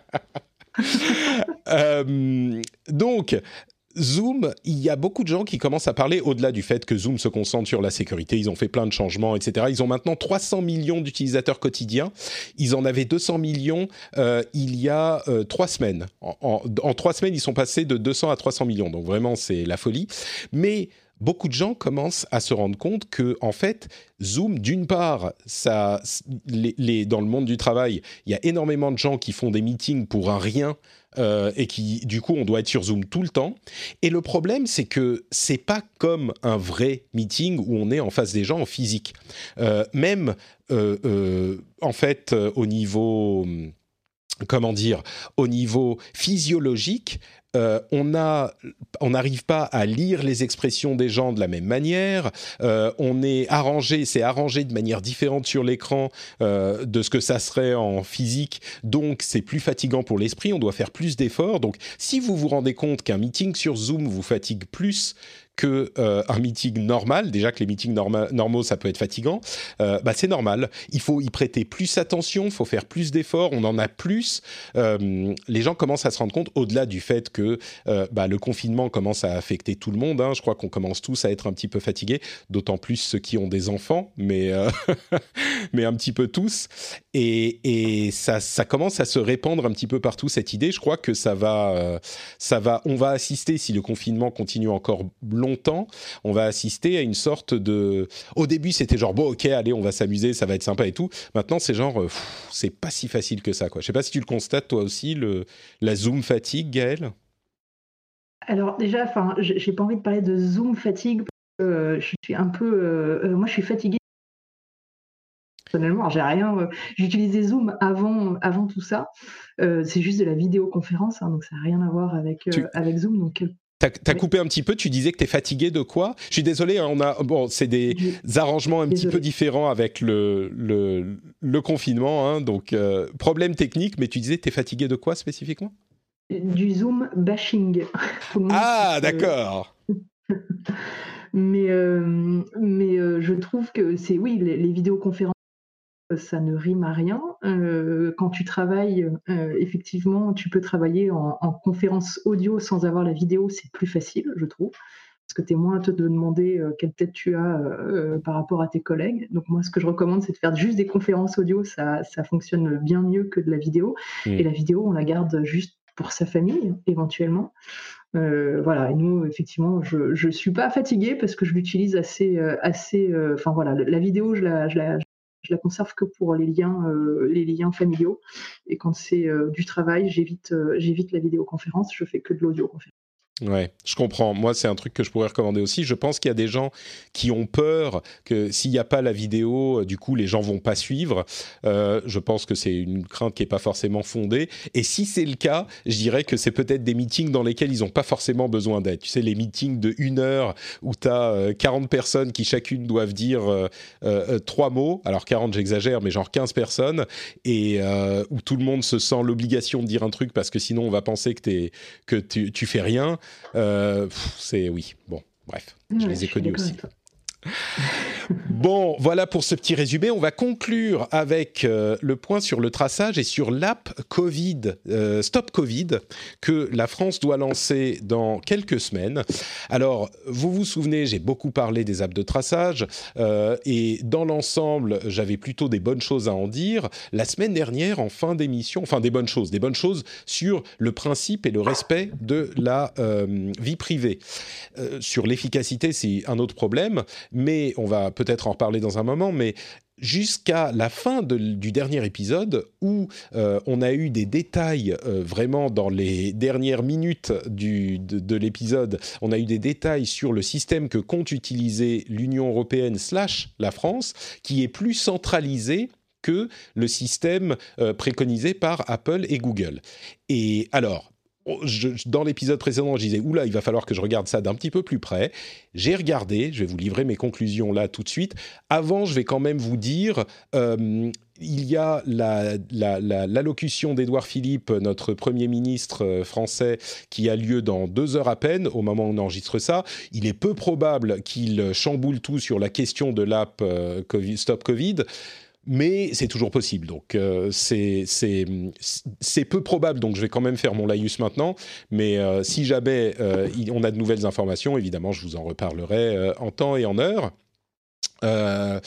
euh, donc, Zoom, il y a beaucoup de gens qui commencent à parler, au-delà du fait que Zoom se concentre sur la sécurité, ils ont fait plein de changements, et cetera. Ils ont maintenant trois cents millions d'utilisateurs quotidiens. Ils en avaient deux cents millions euh, il y a euh, trois semaines. En, en, en trois semaines, ils sont passés de deux cents à trois cents millions. Donc vraiment, c'est la folie. Mais beaucoup de gens commencent à se rendre compte que, en fait, Zoom, d'une part, ça, les, les, dans le monde du travail, il y a énormément de gens qui font des meetings pour un rien euh, et qui, du coup, on doit être sur Zoom tout le temps. Et le problème, c'est que c'est pas comme un vrai meeting où on est en face des gens en physique. Euh, même, euh, euh, en fait, euh, au niveau, comment dire, au niveau physiologique, Euh, on a, on n'arrive pas à lire les expressions des gens de la même manière. Euh, on est arrangé, c'est arrangé de manière différente sur l'écran euh, de ce que ça serait en physique. Donc, c'est plus fatigant pour l'esprit. On doit faire plus d'efforts. Donc, si vous vous rendez compte qu'un meeting sur Zoom vous fatigue plus que euh, un meeting normal, déjà que les meetings norma- normaux, ça peut être fatigant, euh, bah, c'est normal. Il faut y prêter plus attention, il faut faire plus d'efforts, on en a plus. Euh, les gens commencent à se rendre compte, au-delà du fait que euh, bah, le confinement commence à affecter tout le monde, hein. Je crois qu'on commence tous à être un petit peu fatigués, d'autant plus ceux qui ont des enfants, mais, euh, mais un petit peu tous. Et, et ça, ça commence à se répandre un petit peu partout, cette idée. Je crois que ça va, euh, ça va, on va assister, si le confinement continue encore longtemps, longtemps, on va assister à une sorte de... Au début, c'était genre, bon, ok, allez, on va s'amuser, ça va être sympa et tout. Maintenant, c'est genre, pff, c'est pas si facile que ça, quoi. Je sais pas si tu le constates, toi aussi, le... la Zoom fatigue, Gaëlle ? Alors déjà, enfin, j'ai pas envie de parler de Zoom fatigue, parce que euh, je suis un peu... Euh, moi, je suis fatiguée. Personnellement, j'ai rien... Euh, j'utilisais Zoom avant, avant tout ça. Euh, c'est juste de la vidéoconférence, hein, donc ça n'a rien à voir avec, euh, tu... avec Zoom, donc... T'as, t'as oui. coupé un petit peu, tu disais que t'es fatigué de quoi ? Je suis désolé, on a, bon, c'est des du... arrangements un désolé. petit peu différents avec le, le, le confinement, hein, donc euh, problème technique, mais tu disais que t'es fatigué de quoi spécifiquement ? Du Zoom bashing. Ah, euh... d'accord. mais euh, mais euh, je trouve que c'est, oui, les, les vidéoconférences, ça ne rime à rien. Euh, quand tu travailles, euh, effectivement, tu peux travailler en, en conférence audio sans avoir la vidéo, c'est plus facile, je trouve, parce que tu es moins à te demander euh, quelle tête tu as euh, par rapport à tes collègues. Donc moi, ce que je recommande, c'est de faire juste des conférences audio, ça, ça fonctionne bien mieux que de la vidéo. Mmh. Et la vidéo, on la garde juste pour sa famille, éventuellement. Euh, voilà, et nous, effectivement, je ne suis pas fatiguée parce que je l'utilise assez... assez enfin, euh, voilà, la vidéo, je la... Je la Je la conserve que pour les liens, euh, les liens familiaux. Et quand c'est euh, du travail, j'évite, euh, j'évite la vidéoconférence. Je fais que de l'audioconférence. Ouais, je comprends. Moi, c'est un truc que je pourrais recommander aussi. Je pense qu'il y a des gens qui ont peur que s'il n'y a pas la vidéo, du coup, les gens vont pas suivre. Euh, je pense que c'est une crainte qui est pas forcément fondée. Et si c'est le cas, je dirais que c'est peut-être des meetings dans lesquels ils n'ont pas forcément besoin d'aide. Tu sais, les meetings de une heure où tu as euh, quarante personnes qui chacune doivent dire euh, euh, trois mots. Alors quarante, j'exagère, mais genre quinze personnes. Et euh, où tout le monde se sent l'obligation de dire un truc parce que sinon on va penser que, t'es, que tu, tu fais rien. Euh, pff, c'est oui, bon, bref, je ouais, les ai connus aussi. Bon, voilà pour ce petit résumé. On va conclure avec euh, le point sur le traçage et sur l'app Covid, euh, Stop Covid, que la France doit lancer dans quelques semaines. Alors, vous vous souvenez, j'ai beaucoup parlé des apps de traçage euh, et dans l'ensemble, j'avais plutôt des bonnes choses à en dire. La semaine dernière, en fin d'émission, enfin des bonnes choses, des bonnes choses sur le principe et le respect de la euh, vie privée. Euh, sur l'efficacité, c'est un autre problème, mais on va peut-être en reparler dans un moment, mais jusqu'à la fin de, du dernier épisode, où euh, on a eu des détails euh, vraiment dans les dernières minutes du, de, de l'épisode, on a eu des détails sur le système que compte utiliser l'Union européenne slash la France, qui est plus centralisé que le système euh, préconisé par Apple et Google. Et alors... Je, dans l'épisode précédent, je disais « Oula, il va falloir que je regarde ça d'un petit peu plus près ». J'ai regardé, je vais vous livrer mes conclusions là tout de suite. Avant, je vais quand même vous dire, euh, il y a la, la, la, l'allocution d'Édouard Philippe, notre Premier ministre français, qui a lieu dans deux heures à peine, au moment où on enregistre ça. Il est peu probable qu'il chamboule tout sur la question de l'app euh, COVID, Stop Covid. Mais c'est toujours possible, donc euh, c'est, c'est, c'est peu probable, donc je vais quand même faire mon laïus maintenant, mais euh, si jamais euh, on a de nouvelles informations, évidemment je vous en reparlerai euh, en temps et en heure. Euh,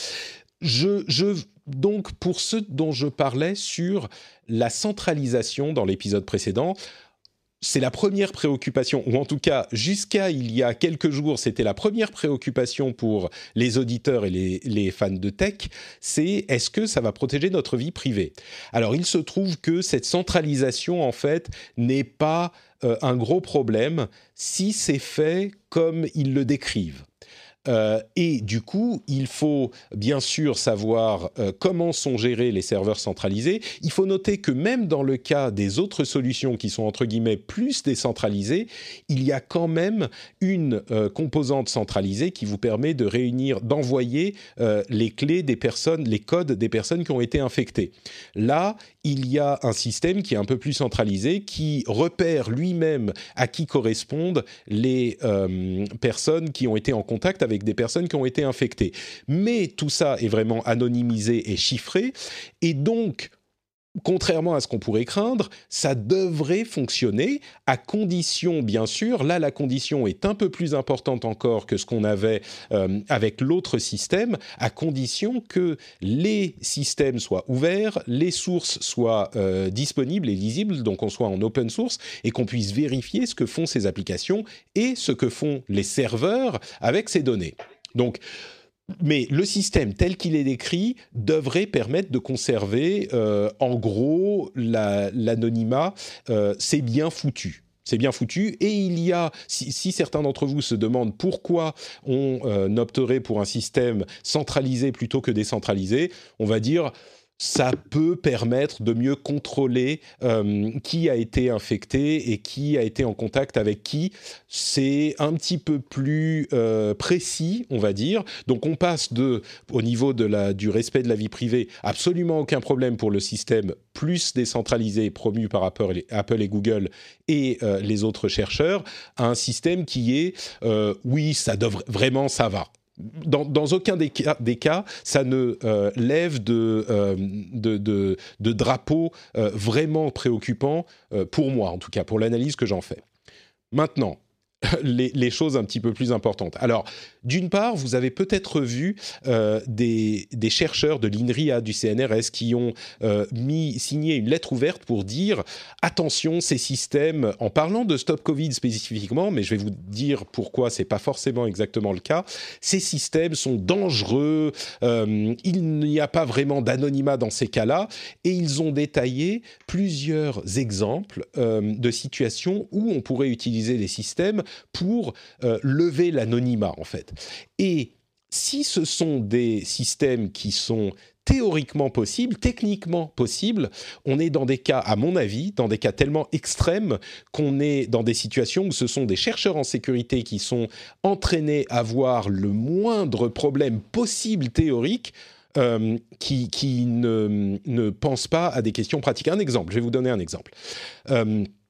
je, je, donc pour ce dont je parlais sur la centralisation dans l'épisode précédent, c'est la première préoccupation, ou en tout cas, jusqu'à il y a quelques jours, c'était la première préoccupation pour les auditeurs et les, les fans de tech, c'est est-ce que ça va protéger notre vie privée ? Alors, il se trouve que cette centralisation, en fait, n'est pas euh, un gros problème si c'est fait comme ils le décrivent. Euh, et du coup, il faut bien sûr savoir euh, comment sont gérés les serveurs centralisés. Il faut noter que même dans le cas des autres solutions qui sont entre guillemets plus décentralisées, il y a quand même une euh, composante centralisée qui vous permet de réunir, d'envoyer euh, les clés des personnes, les codes des personnes qui ont été infectées. Là, il y a un système qui est un peu plus centralisé, qui repère lui-même à qui correspondent les euh, personnes qui ont été en contact avec avec des personnes qui ont été infectées. Mais tout ça est vraiment anonymisé et chiffré, et donc, contrairement à ce qu'on pourrait craindre, ça devrait fonctionner à condition, bien sûr, là la condition est un peu plus importante encore que ce qu'on avait euh, avec l'autre système, à condition que les systèmes soient ouverts, les sources soient euh, disponibles et lisibles, donc on soit en open source, et qu'on puisse vérifier ce que font ces applications et ce que font les serveurs avec ces données. Donc, mais le système tel qu'il est décrit devrait permettre de conserver, euh, en gros, la, l'anonymat. Euh, c'est bien foutu. C'est bien foutu. Et il y a, si, si certains d'entre vous se demandent pourquoi on euh, opterait pour un système centralisé plutôt que décentralisé, on va dire... ça peut permettre de mieux contrôler euh, qui a été infecté et qui a été en contact avec qui. C'est un petit peu plus euh, précis, on va dire. Donc on passe de, au niveau de la, du respect de la vie privée, absolument aucun problème pour le système plus décentralisé promu par Apple, Apple et Google et euh, les autres chercheurs, à un système qui est, euh, oui, ça devrait, vraiment, ça va. Dans, dans aucun des cas, des cas ça ne euh, lève de, euh, de, de, de drapeau euh, vraiment préoccupant, euh, pour moi en tout cas, pour l'analyse que j'en fais. Maintenant, les, les choses un petit peu plus importantes. Alors, d'une part, vous avez peut-être vu euh, des, des chercheurs de l'INRIA, du C N R S, qui ont euh, mis, signé une lettre ouverte pour dire « Attention, ces systèmes, en parlant de Stop Covid spécifiquement, mais je vais vous dire pourquoi ce n'est pas forcément exactement le cas, ces systèmes sont dangereux, euh, il n'y a pas vraiment d'anonymat dans ces cas-là, et ils ont détaillé plusieurs exemples euh, de situations où on pourrait utiliser les systèmes pour euh, lever l'anonymat, en fait. Et si ce sont des systèmes qui sont théoriquement possibles, techniquement possibles, on est dans des cas, à mon avis, dans des cas tellement extrêmes qu'on est dans des situations où ce sont des chercheurs en sécurité qui sont entraînés à voir le moindre problème possible théorique, euh, qui, qui ne, ne pensent pas à des questions pratiques. Un exemple, je vais vous donner un exemple. Euh,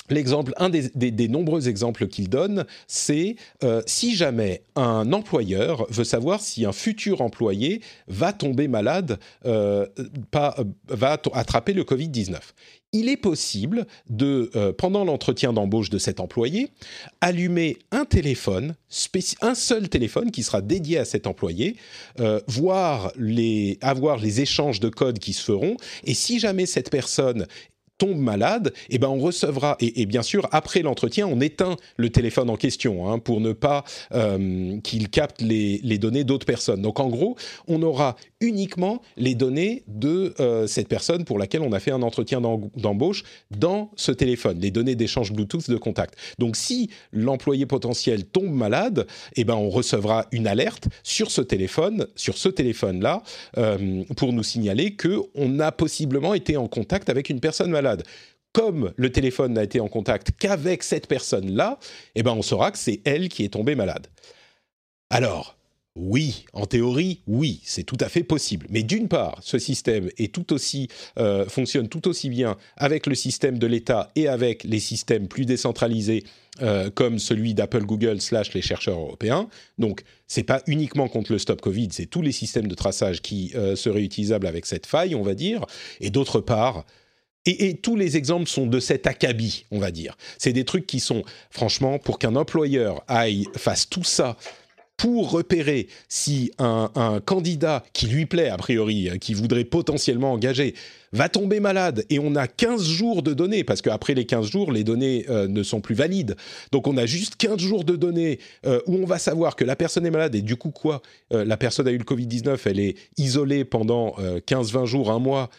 L'exemple, un des, des, des nombreux exemples qu'il donne, c'est euh, si jamais un employeur veut savoir si un futur employé va tomber malade, euh, pas, va t- attraper le covid dix-neuf. Il est possible de, euh, pendant l'entretien d'embauche de cet employé, allumer un téléphone, spéci- un seul téléphone qui sera dédié à cet employé, euh, voir les, avoir les échanges de codes qui se feront, et si jamais cette personne tombe malade, eh ben on recevra, et, et bien sûr, après l'entretien, on éteint le téléphone en question hein, pour ne pas euh, qu'il capte les, les données d'autres personnes. Donc en gros, on aura uniquement les données de euh, cette personne pour laquelle on a fait un entretien d'embauche dans ce téléphone, les données d'échange Bluetooth de contact. Donc si l'employé potentiel tombe malade, eh ben on recevra une alerte sur ce téléphone, sur ce téléphone-là, euh, pour nous signaler qu'on a possiblement été en contact avec une personne malade. Comme le téléphone n'a été en contact qu'avec cette personne-là, eh ben on saura que c'est elle qui est tombée malade. Alors, oui, en théorie, oui, c'est tout à fait possible. Mais d'une part, ce système est tout aussi, euh, fonctionne tout aussi bien avec le système de l'État et avec les systèmes plus décentralisés euh, comme celui d'Apple, Google, slash les chercheurs européens. Donc, c'est pas uniquement contre le Stop Covid, c'est tous les systèmes de traçage qui euh, seraient utilisables avec cette faille, on va dire. Et d'autre part, Et, et tous les exemples sont de cet acabit, on va dire. C'est des trucs qui sont, franchement, pour qu'un employeur aille, fasse tout ça pour repérer si un, un candidat qui lui plaît, a priori, qui voudrait potentiellement engager, va tomber malade, et on a quinze jours de données, parce qu'après les quinze jours, les données euh, ne sont plus valides. Donc on a juste quinze jours de données euh, où on va savoir que la personne est malade, et du coup quoi euh, la personne a eu le covid dix-neuf, elle est isolée pendant euh, quinze vingt jours, un mois,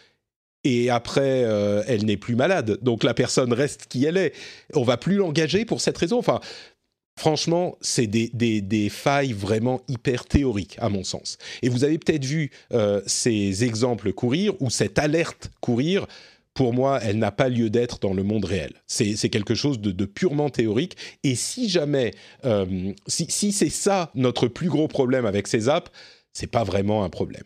et après, euh, elle n'est plus malade. Donc la personne reste qui elle est. On va plus l'engager pour cette raison. Enfin, franchement, c'est des, des, des failles vraiment hyper théoriques, à mon sens. Et vous avez peut-être vu euh, ces exemples courir, ou cette alerte courir. Pour moi, elle n'a pas lieu d'être dans le monde réel. C'est, c'est quelque chose de, de purement théorique. Et si jamais, euh, si, si c'est ça notre plus gros problème avec ces apps, c'est pas vraiment un problème.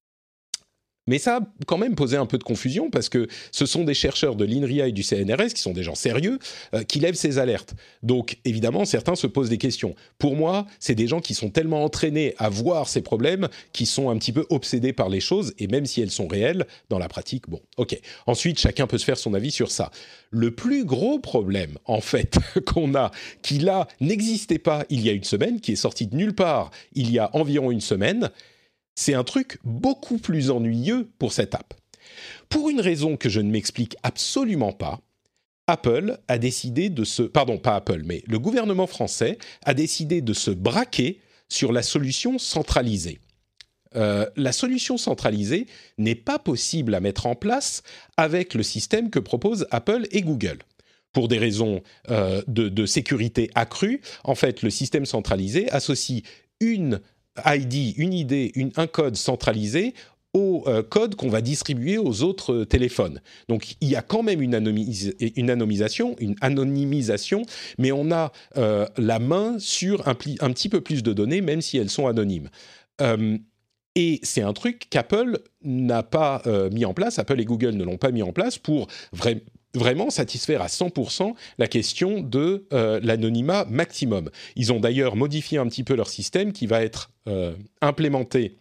Mais ça a quand même posé un peu de confusion parce que ce sont des chercheurs de l'INRIA et du C N R S qui sont des gens sérieux euh, qui lèvent ces alertes. Donc évidemment, certains se posent des questions. Pour moi, c'est des gens qui sont tellement entraînés à voir ces problèmes qui sont un petit peu obsédés par les choses, et même si elles sont réelles, dans la pratique, bon, ok. Ensuite, chacun peut se faire son avis sur ça. Le plus gros problème, en fait, qu'on a, qui là n'existait pas il y a une semaine, qui est sorti de nulle part il y a environ une semaine, c'est un truc beaucoup plus ennuyeux pour cette app. Pour une raison que je ne m'explique absolument pas, Apple a décidé de se... Pardon, pas Apple, mais le gouvernement français a décidé de se braquer sur la solution centralisée. Euh, la solution centralisée n'est pas possible à mettre en place avec le système que proposent Apple et Google. Pour des raisons euh, de, de sécurité accrue, en fait, le système centralisé associe une I D, une idée, une, un code centralisé au euh, code qu'on va distribuer aux autres euh, téléphones. Donc il y a quand même une, anomis- une, anonymisation, une anonymisation, mais on a euh, la main sur un, pli- un petit peu plus de données, même si elles sont anonymes. Euh, et c'est un truc qu'Apple n'a pas euh, mis en place, Apple et Google ne l'ont pas mis en place pour vraiment vraiment satisfaire à cent pour cent la question de euh, l'anonymat maximum. Ils ont d'ailleurs modifié un petit peu leur système qui va être euh, implémenté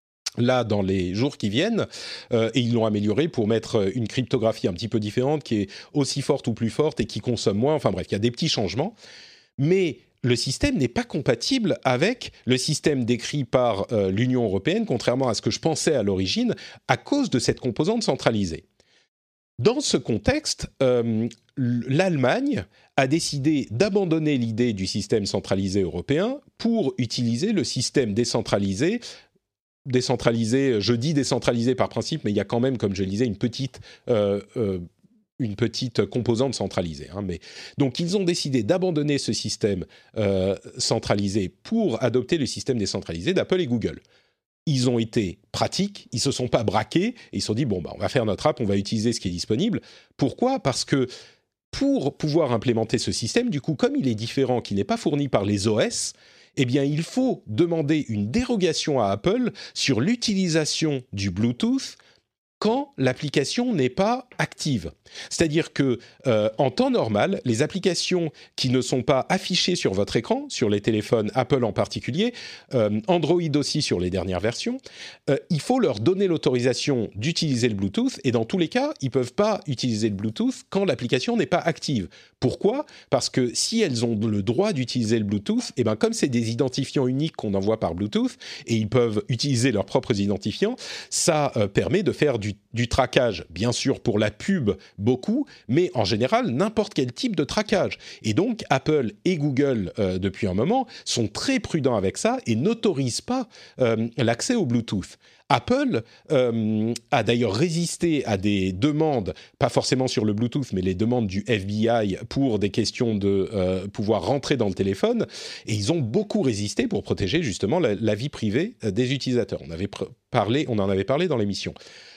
là dans les jours qui viennent, euh, et ils l'ont amélioré pour mettre une cryptographie un petit peu différente qui est aussi forte ou plus forte et qui consomme moins. Enfin bref, il y a des petits changements. Mais le système n'est pas compatible avec le système décrit par euh, l'Union européenne, contrairement à ce que je pensais à l'origine, à cause de cette composante centralisée. Dans ce contexte, euh, l'Allemagne a décidé d'abandonner l'idée du système centralisé européen pour utiliser le système décentralisé. Décentralisé, je dis décentralisé par principe, mais il y a quand même, comme je le disais, une petite, euh, euh, une petite composante centralisée. Hein, mais... Donc, ils ont décidé d'abandonner ce système euh, centralisé pour adopter le système décentralisé d'Apple et Google. Ils ont été pratiques, ils ne se sont pas braqués, et ils se sont dit, bon, bah, on va faire notre app, on va utiliser ce qui est disponible. Pourquoi ? Parce que pour pouvoir implémenter ce système, du coup, comme il est différent, qu'il n'est pas fourni par les O S, eh bien, il faut demander une dérogation à Apple sur l'utilisation du Bluetooth quand l'application n'est pas active. C'est-à-dire que euh, en temps normal, les applications qui ne sont pas affichées sur votre écran, sur les téléphones Apple en particulier, euh, Android aussi sur les dernières versions, euh, il faut leur donner l'autorisation d'utiliser le Bluetooth et dans tous les cas, ils ne peuvent pas utiliser le Bluetooth quand l'application n'est pas active. Pourquoi ? Parce que si elles ont le droit d'utiliser le Bluetooth, et ben comme c'est des identifiants uniques qu'on envoie par Bluetooth et ils peuvent utiliser leurs propres identifiants, ça euh, permet de faire du, du traquage, bien sûr pour la pub beaucoup, mais en général n'importe quel type de traquage. Et donc Apple et Google euh, depuis un moment sont très prudents avec ça et n'autorisent pas euh, l'accès au Bluetooth. Apple euh, a d'ailleurs résisté à des demandes, pas forcément sur le Bluetooth, mais les demandes du F B I pour des questions de euh, pouvoir rentrer dans le téléphone. Et ils ont beaucoup résisté pour protéger justement la, la vie privée des utilisateurs. On avait pr- parlé, on en avait parlé dans l'émission.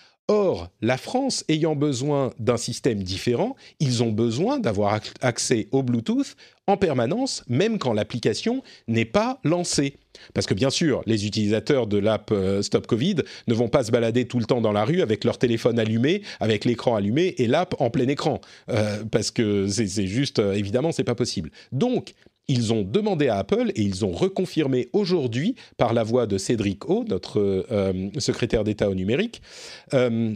Or, la France ayant besoin d'un système différent, ils ont besoin d'avoir ac- accès au Bluetooth en permanence, même quand l'application n'est pas lancée. Parce que bien sûr, les utilisateurs de l'app euh, Stop Covid ne vont pas se balader tout le temps dans la rue avec leur téléphone allumé, avec l'écran allumé et l'app en plein écran. Euh, parce que c'est, c'est juste, euh, évidemment, c'est pas possible. Donc, ils ont demandé à Apple et ils ont reconfirmé aujourd'hui, par la voix de Cédric O, notre euh, secrétaire d'État au numérique, euh,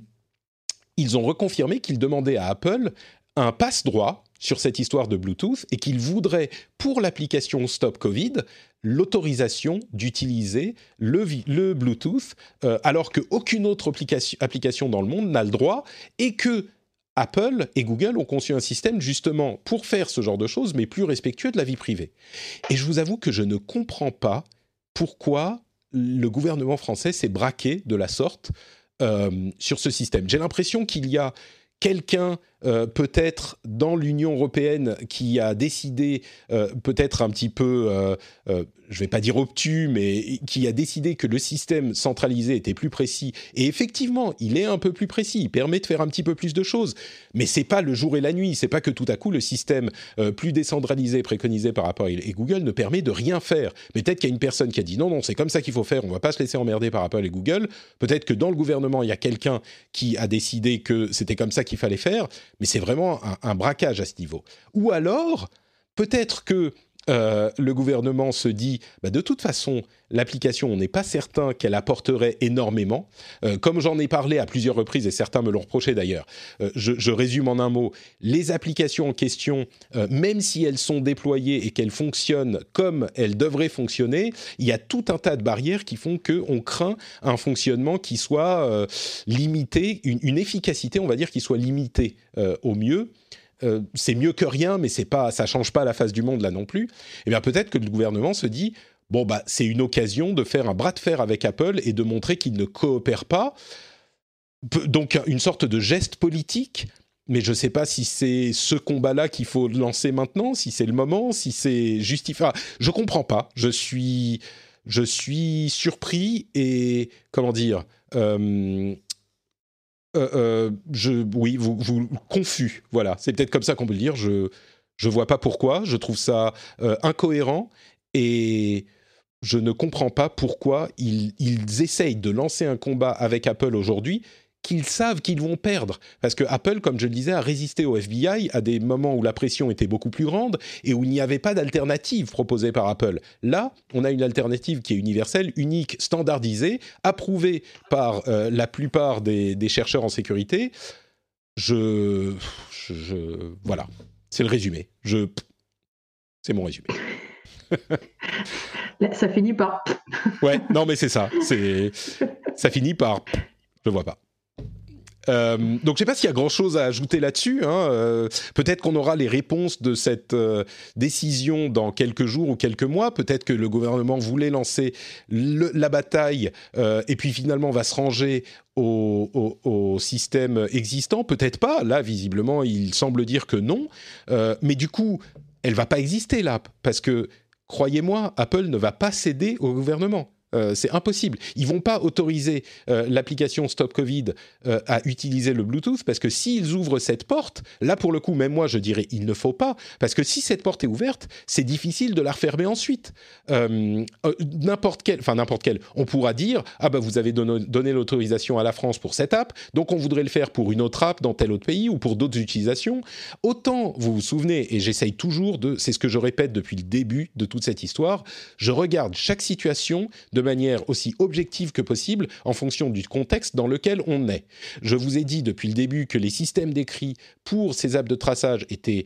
ils ont reconfirmé qu'ils demandaient à Apple un passe-droit sur cette histoire de Bluetooth et qu'ils voudraient, pour l'application Stop Covid, l'autorisation d'utiliser le, le Bluetooth, euh, alors qu'aucune autre application, application dans le monde n'a le droit et que Apple et Google ont conçu un système justement pour faire ce genre de choses, mais plus respectueux de la vie privée. Et je vous avoue que je ne comprends pas pourquoi le gouvernement français s'est braqué de la sorte euh, sur ce système. J'ai l'impression qu'il y a quelqu'un, euh, peut-être dans l'Union européenne, qui a décidé, euh, peut-être un petit peu, euh, euh, je ne vais pas dire obtus, mais qui a décidé que le système centralisé était plus précis. Et effectivement, il est un peu plus précis, il permet de faire un petit peu plus de choses. Mais ce n'est pas le jour et la nuit, ce n'est pas que tout à coup le système euh, plus décentralisé préconisé par Apple et Google ne permet de rien faire. Mais peut-être qu'il y a une personne qui a dit non, non, c'est comme ça qu'il faut faire, on ne va pas se laisser emmerder par Apple et Google. Peut-être que dans le gouvernement, il y a quelqu'un qui a décidé que c'était comme ça qu'il fallait faire, mais c'est vraiment un, un braquage à ce niveau. Ou alors, peut-être que euh, le gouvernement se dit bah, de toute façon, l'application, on n'est pas certain qu'elle apporterait énormément. Euh, comme j'en ai parlé à plusieurs reprises, et certains me l'ont reproché d'ailleurs, euh, je, je résume en un mot, les applications en question, euh, même si elles sont déployées et qu'elles fonctionnent comme elles devraient fonctionner, il y a tout un tas de barrières qui font qu'on craint un fonctionnement qui soit euh, limité, une, une efficacité, on va dire, qui soit limitée euh, au mieux. Euh, c'est mieux que rien, mais c'est pas, ça change pas la face du monde là non plus. Eh bien, peut-être que le gouvernement se dit bon bah c'est une occasion de faire un bras de fer avec Apple et de montrer qu'ils ne coopèrent pas. Donc une sorte de geste politique. Mais je ne sais pas si c'est ce combat-là qu'il faut lancer maintenant, si c'est le moment, si c'est justifié. Enfin, je ne comprends pas. Je suis, je suis surpris et comment dire. Euh, Euh, euh, je, oui, vous, vous confus, voilà, c'est peut-être comme ça qu'on peut le dire. Je je vois pas pourquoi. Je trouve ça euh, incohérent et je ne comprends pas pourquoi ils, ils essayent de lancer un combat avec Apple aujourd'hui qu'ils savent qu'ils vont perdre. Parce que Apple, comme je le disais, a résisté au F B I à des moments où la pression était beaucoup plus grande et où il n'y avait pas d'alternative proposée par Apple. Là, on a une alternative qui est universelle, unique, standardisée, approuvée par euh, la plupart des, des chercheurs en sécurité. Je, je, je... Voilà, c'est le résumé. Je, c'est mon résumé. Là, ça finit par... Ouais, non mais c'est ça. C'est, ça finit par... Je vois pas. Euh, donc je ne sais pas s'il y a grand-chose à ajouter là-dessus. Hein. Euh, peut-être qu'on aura les réponses de cette euh, décision dans quelques jours ou quelques mois. Peut-être que le gouvernement voulait lancer le, la bataille euh, et puis finalement va se ranger au, au, au système existant. Peut-être pas. Là, visiblement, il semble dire que non. Euh, mais du coup, elle ne va pas exister, l'app. Parce que, croyez-moi, Apple ne va pas céder au gouvernement. Euh, c'est impossible. Ils vont pas autoriser euh, l'application Stop Covid euh, à utiliser le Bluetooth parce que s'ils ouvrent cette porte, là pour le coup, même moi je dirais il ne faut pas parce que si cette porte est ouverte, c'est difficile de la refermer ensuite. Euh, euh, n'importe quel, enfin n'importe quel, on pourra dire ah bah vous avez donné, donné l'autorisation à la France pour cette app, donc on voudrait le faire pour une autre app dans tel autre pays ou pour d'autres utilisations. Autant vous vous souvenez et j'essaye toujours de, c'est ce que je répète depuis le début de toute cette histoire, je regarde chaque situation de de manière aussi objective que possible en fonction du contexte dans lequel on est. Je vous ai dit depuis le début que les systèmes d'écrit pour ces apps de traçage étaient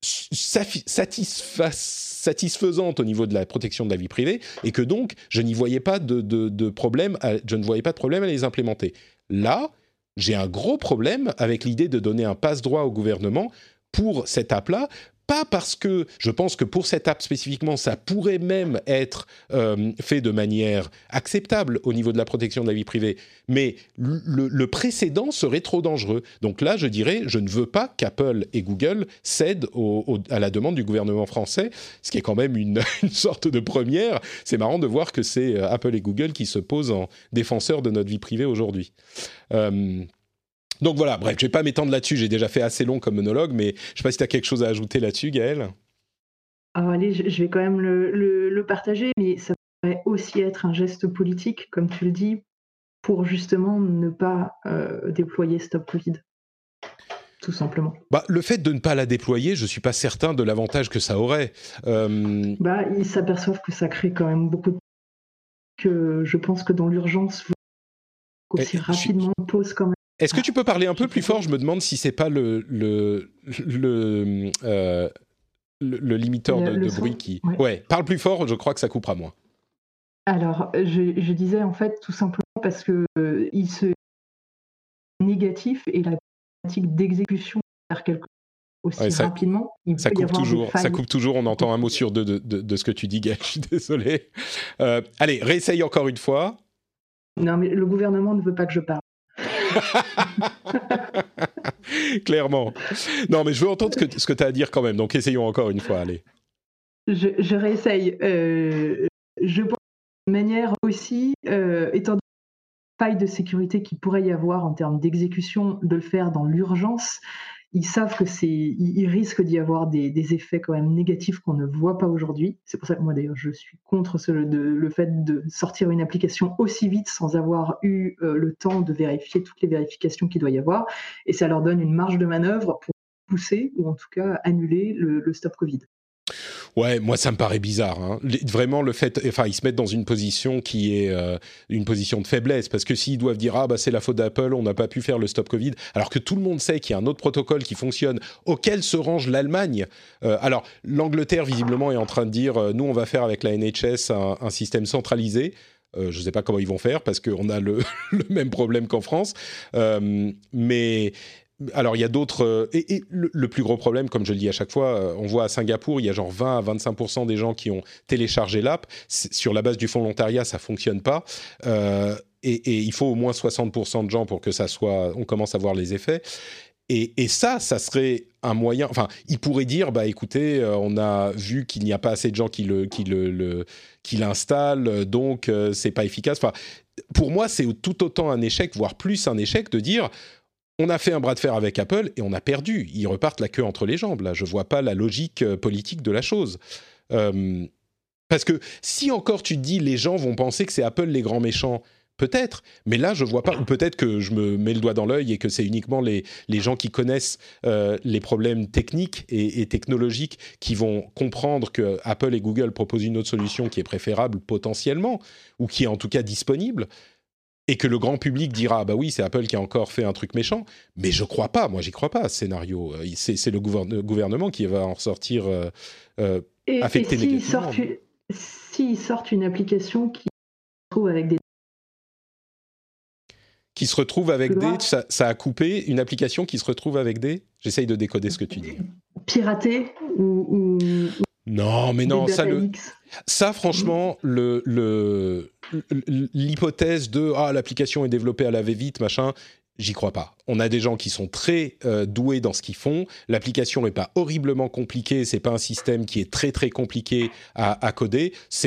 satisfa- satisfaisants au niveau de la protection de la vie privée et que donc je n'y voyais pas de, de, de problème à, je ne voyais pas de problème à les implémenter. Là, j'ai un gros problème avec l'idée de donner un passe-droit au gouvernement pour cette app-là. Pas parce que je pense que pour cette app spécifiquement, ça pourrait même être euh, fait de manière acceptable au niveau de la protection de la vie privée, mais le, le précédent serait trop dangereux. Donc là, je dirais, je ne veux pas qu'Apple et Google cèdent au, au, à la demande du gouvernement français, ce qui est quand même une, une sorte de première. C'est marrant de voir que c'est Apple et Google qui se posent en défenseurs de notre vie privée aujourd'hui. Euh, Donc voilà, bref, je ne vais pas m'étendre là-dessus, j'ai déjà fait assez long comme monologue, mais je ne sais pas si tu as quelque chose à ajouter là-dessus, Gaëlle. Alors allez, je vais quand même le, le, le partager, mais ça pourrait aussi être un geste politique, comme tu le dis, pour justement ne pas euh, déployer Stop Covid, tout simplement. Bah, le fait de ne pas la déployer, je ne suis pas certain de l'avantage que ça aurait. Euh... Bah, ils s'aperçoivent que ça crée quand même beaucoup de... que je pense que dans l'urgence, aussi Et, rapidement suis... pose quand même. Est-ce que tu peux parler un peu plus fort ? Je me demande si c'est pas le le le, euh, le, le limiteur le, de, de bruit qui. Ouais. ouais, parle plus fort. Je crois que ça coupera moins. Alors, je, je disais en fait tout simplement parce que euh, il se négatif et la pratique d'exécution faire quelque chose aussi ouais, ça, rapidement. Il ça coupe toujours. Ça coupe toujours. On entend un mot sur deux de, de, de ce que tu dis, Gaël. Je suis désolé. Euh, allez, réessaye encore une fois. Non, mais le gouvernement ne veut pas que je parle. Clairement. Non, mais je veux entendre ce que, ce que tu as à dire quand même. Donc, essayons encore une fois. Allez. Je, je réessaye. Euh, je pense de manière aussi, euh, étant donné la faille de sécurité qu'il pourrait y avoir en termes d'exécution, de le faire dans l'urgence. Ils savent que c'est, ils risquent d'y avoir des, des effets quand même négatifs qu'on ne voit pas aujourd'hui. C'est pour ça que moi d'ailleurs je suis contre ce, de, le fait de sortir une application aussi vite sans avoir eu euh, le temps de vérifier toutes les vérifications qu'il doit y avoir. Et ça leur donne une marge de manœuvre pour pousser ou en tout cas annuler le, le Stop Covid. Ouais, moi ça me paraît bizarre. Hein. Vraiment le fait, enfin ils se mettent dans une position qui est euh, une position de faiblesse parce que s'ils doivent dire ah bah c'est la faute d'Apple, on n'a pas pu faire le Stop Covid, alors que tout le monde sait qu'il y a un autre protocole qui fonctionne auquel se range l'Allemagne. Euh, alors l'Angleterre visiblement est en train de dire euh, nous on va faire avec la N H S un, un système centralisé. Euh, je ne sais pas comment ils vont faire parce qu'on a le, le même problème qu'en France, euh, mais alors, il y a d'autres... Euh, et et le, le plus gros problème, comme je le dis à chaque fois, euh, on voit à Singapour, il y a genre vingt à vingt-cinq pour cent des gens qui ont téléchargé l'app. C'est, sur la base du volontariat, ça ne fonctionne pas. Euh, et, et il faut au moins soixante pour cent de gens pour que ça soit... On commence à voir les effets. Et, et ça, ça serait un moyen... Enfin, ils pourraient dire, bah écoutez, euh, on a vu qu'il n'y a pas assez de gens qui, le, qui, le, le, qui l'installent, donc euh, c'est pas efficace. Enfin, pour moi, c'est tout autant un échec, voire plus un échec, de dire... On a fait un bras de fer avec Apple et on a perdu. Ils repartent la queue entre les jambes. Là, je vois pas la logique euh, politique de la chose. Euh, parce que si encore tu te dis les gens vont penser que c'est Apple les grands méchants, peut-être. Mais là, je vois pas. Ou peut-être que je me mets le doigt dans l'œil et que c'est uniquement les les gens qui connaissent euh, les problèmes techniques et, et technologiques qui vont comprendre que Apple et Google proposent une autre solution qui est préférable potentiellement ou qui est en tout cas disponible. Et que le grand public dira, ah bah oui, c'est Apple qui a encore fait un truc méchant. Mais je crois pas, moi j'y crois pas, ce scénario. C'est, c'est le gouverne- gouvernement qui va en ressortir euh, euh, et, affecté et négativement. S'ils si sortent une application qui se retrouve avec des... Qui se retrouve avec des... Ça, ça a coupé, une application qui se retrouve avec des... J'essaye de décoder ce que tu dis. Piraté ou... ou... Non, mais non, ça, le, ça franchement, le, le, l'hypothèse de ah l'application est développée à la va-vite, machin, j'y crois pas. On a des gens qui sont très euh, doués dans ce qu'ils font. L'application n'est pas horriblement compliquée, c'est pas un système qui est très très compliqué à, à coder. C'est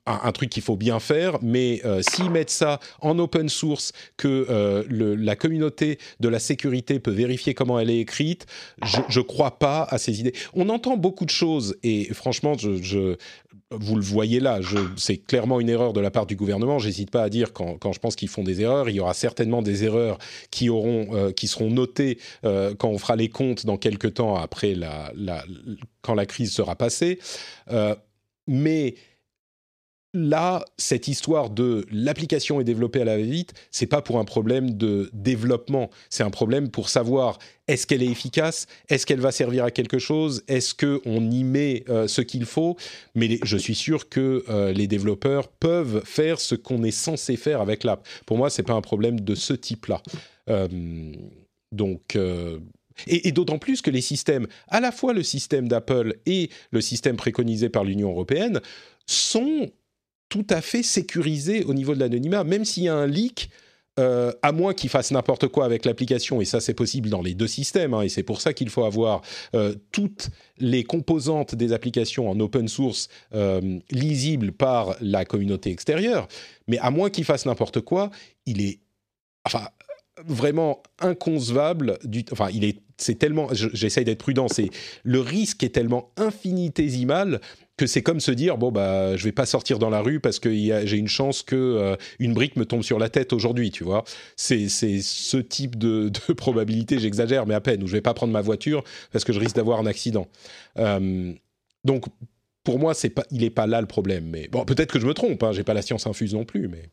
un, un truc qu'il faut bien faire, mais euh, s'ils mettent ça en open source, que euh, le, la communauté de la sécurité peut vérifier comment elle est écrite, je ne crois pas à ces idées. On entend beaucoup de choses, et franchement, je, je, vous le voyez là, je, c'est clairement une erreur de la part du gouvernement. J'hésite pas à dire quand, quand je pense qu'ils font des erreurs, il y aura certainement des erreurs qui, auront, euh, qui seront notées euh, quand on fera les comptes dans quelques temps après la, la, quand la crise sera passée. Euh, mais là, cette histoire de l'application est développée à la va-vite, c'est pas pour un problème de développement, c'est un problème pour savoir est-ce qu'elle est efficace, est-ce qu'elle va servir à quelque chose, est-ce qu'on y met euh, ce qu'il faut. Mais les, je suis sûr que euh, les développeurs peuvent faire ce qu'on est censé faire avec l'app. Pour moi, c'est pas un problème de ce type-là. Euh, donc... Euh, Et, et d'autant plus que les systèmes, à la fois le système d'Apple et le système préconisé par l'Union européenne, sont tout à fait sécurisés au niveau de l'anonymat. Même s'il y a un leak, euh, à moins qu'ils fassent n'importe quoi avec l'application, et ça c'est possible dans les deux systèmes, hein, et c'est pour ça qu'il faut avoir euh, toutes les composantes des applications en open source euh, lisibles par la communauté extérieure, mais à moins qu'ils fassent n'importe quoi, il est... Enfin, vraiment inconcevable, du, enfin, il est, c'est tellement, j'essaye d'être prudent, c'est, le risque est tellement infinitésimal que c'est comme se dire, bon, bah, je vais pas sortir dans la rue parce que y a, j'ai une chance que euh, une brique me tombe sur la tête aujourd'hui, tu vois. C'est, c'est ce type de, de probabilité, j'exagère, mais à peine, où je vais pas prendre ma voiture parce que je risque d'avoir un accident. Euh, donc, pour moi, c'est pas, il est pas là le problème, mais bon, peut-être que je me trompe, hein, j'ai pas la science infuse non plus, mais...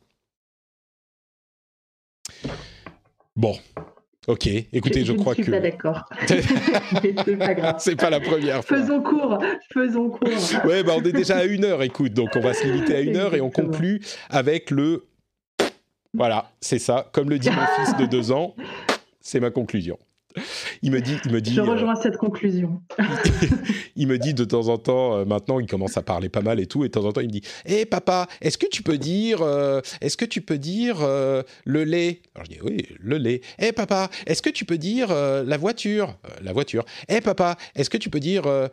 Bon, ok. Écoutez, je, je, je crois que... Je ne suis pas d'accord. C'est pas grave. C'est pas la première fois. Faisons court, faisons court. Ouais, bah on est déjà à une heure, écoute, donc on va se limiter à une heure et on conclut avec le... Voilà, c'est ça. Comme le dit mon fils de deux ans, c'est ma conclusion. Il me dit, il me dit. Je rejoins euh, cette conclusion. Il me dit de temps en temps, euh, maintenant il commence à parler pas mal et tout, et de temps en temps il me dit, hé hey, papa, est-ce que tu peux dire, euh, est-ce que tu peux dire euh, le lait? Alors je dis oui, le lait. Hé hey, papa, est-ce que tu peux dire euh, la voiture? euh, La voiture. Hé hey, papa, est-ce que tu peux dire euh...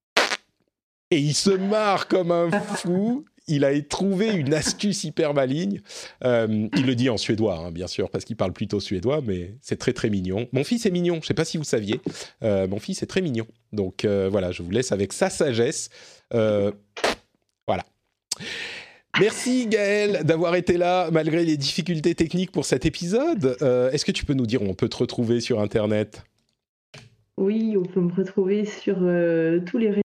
Et il se marre comme un fou. Il a trouvé une astuce hyper maligne. Euh, il le dit en suédois, hein, bien sûr, parce qu'il parle plutôt suédois, mais c'est très très mignon. Mon fils est mignon, je ne sais pas si vous saviez. Euh, mon fils est très mignon. Donc euh, voilà, je vous laisse avec sa sagesse. Euh, voilà. Merci Gaël d'avoir été là, malgré les difficultés techniques pour cet épisode. Euh, est-ce que tu peux nous dire où on peut te retrouver sur Internet ? Oui, on peut me retrouver sur euh, tous les réseaux.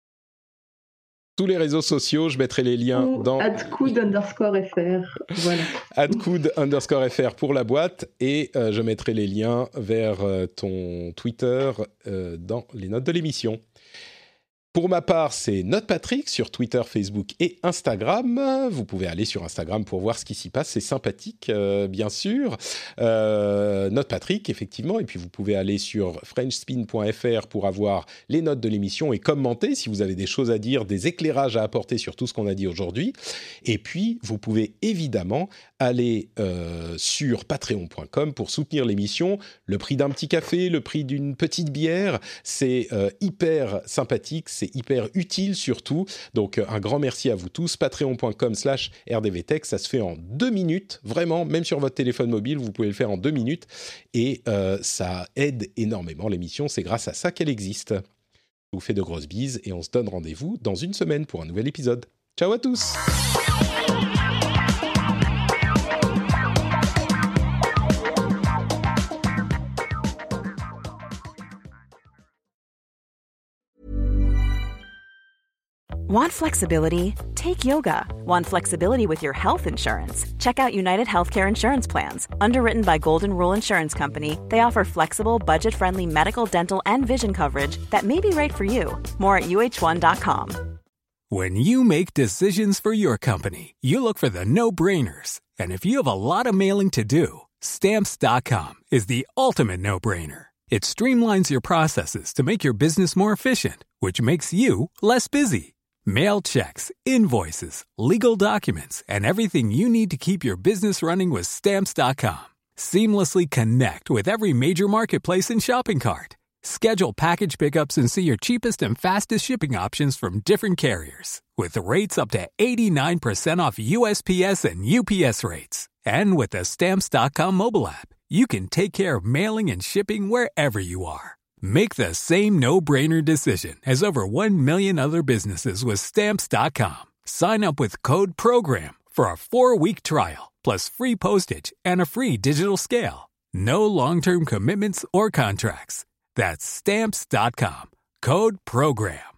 Tous les réseaux sociaux, je mettrai les liens Ou dans... adcoud underscore fr, voilà. adcoud underscore fr pour la boîte, et euh, je mettrai les liens vers euh, ton Twitter euh, dans les notes de l'émission. Pour ma part, c'est NotePatrick sur Twitter, Facebook et Instagram. Vous pouvez aller sur Instagram pour voir ce qui s'y passe. C'est sympathique, euh, bien sûr. Euh, NotePatrick, effectivement. Et puis, vous pouvez aller sur frenchspin point f r pour avoir les notes de l'émission et commenter si vous avez des choses à dire, des éclairages à apporter sur tout ce qu'on a dit aujourd'hui. Et puis, vous pouvez évidemment aller euh, sur patreon point com pour soutenir l'émission. Le prix d'un petit café, le prix d'une petite bière, c'est euh, hyper sympathique, c'est hyper utile surtout. Donc un grand merci à vous tous. patreon point com slash r d v tech, ça se fait en deux minutes, vraiment, même sur votre téléphone mobile, vous pouvez le faire en deux minutes et euh, ça aide énormément l'émission, c'est grâce à ça qu'elle existe. Je vous fais de grosses bises et on se donne rendez-vous dans une semaine pour un nouvel épisode. Ciao à tous! Want flexibility? Take yoga. Want flexibility with your health insurance? Check out United Healthcare Insurance Plans. Underwritten by Golden Rule Insurance Company, they offer flexible, budget-friendly medical, dental, and vision coverage that may be right for you. More at u h one dot com. When you make decisions for your company, you look for the no-brainers. And if you have a lot of mailing to do, Stamps dot com is the ultimate no-brainer. It streamlines your processes to make your business more efficient, which makes you less busy. Mail checks, invoices, legal documents, and everything you need to keep your business running with Stamps dot com. Seamlessly connect with every major marketplace and shopping cart. Schedule package pickups and see your cheapest and fastest shipping options from different carriers, with rates up to eighty-nine percent off U S P S and U P S rates. And with the Stamps dot com mobile app, you can take care of mailing and shipping wherever you are. Make the same no-brainer decision as over one million other businesses with Stamps dot com. Sign up with code PROGRAM for a four-week trial, plus free postage and a free digital scale. No long-term commitments or contracts. That's Stamps dot com. Code PROGRAM.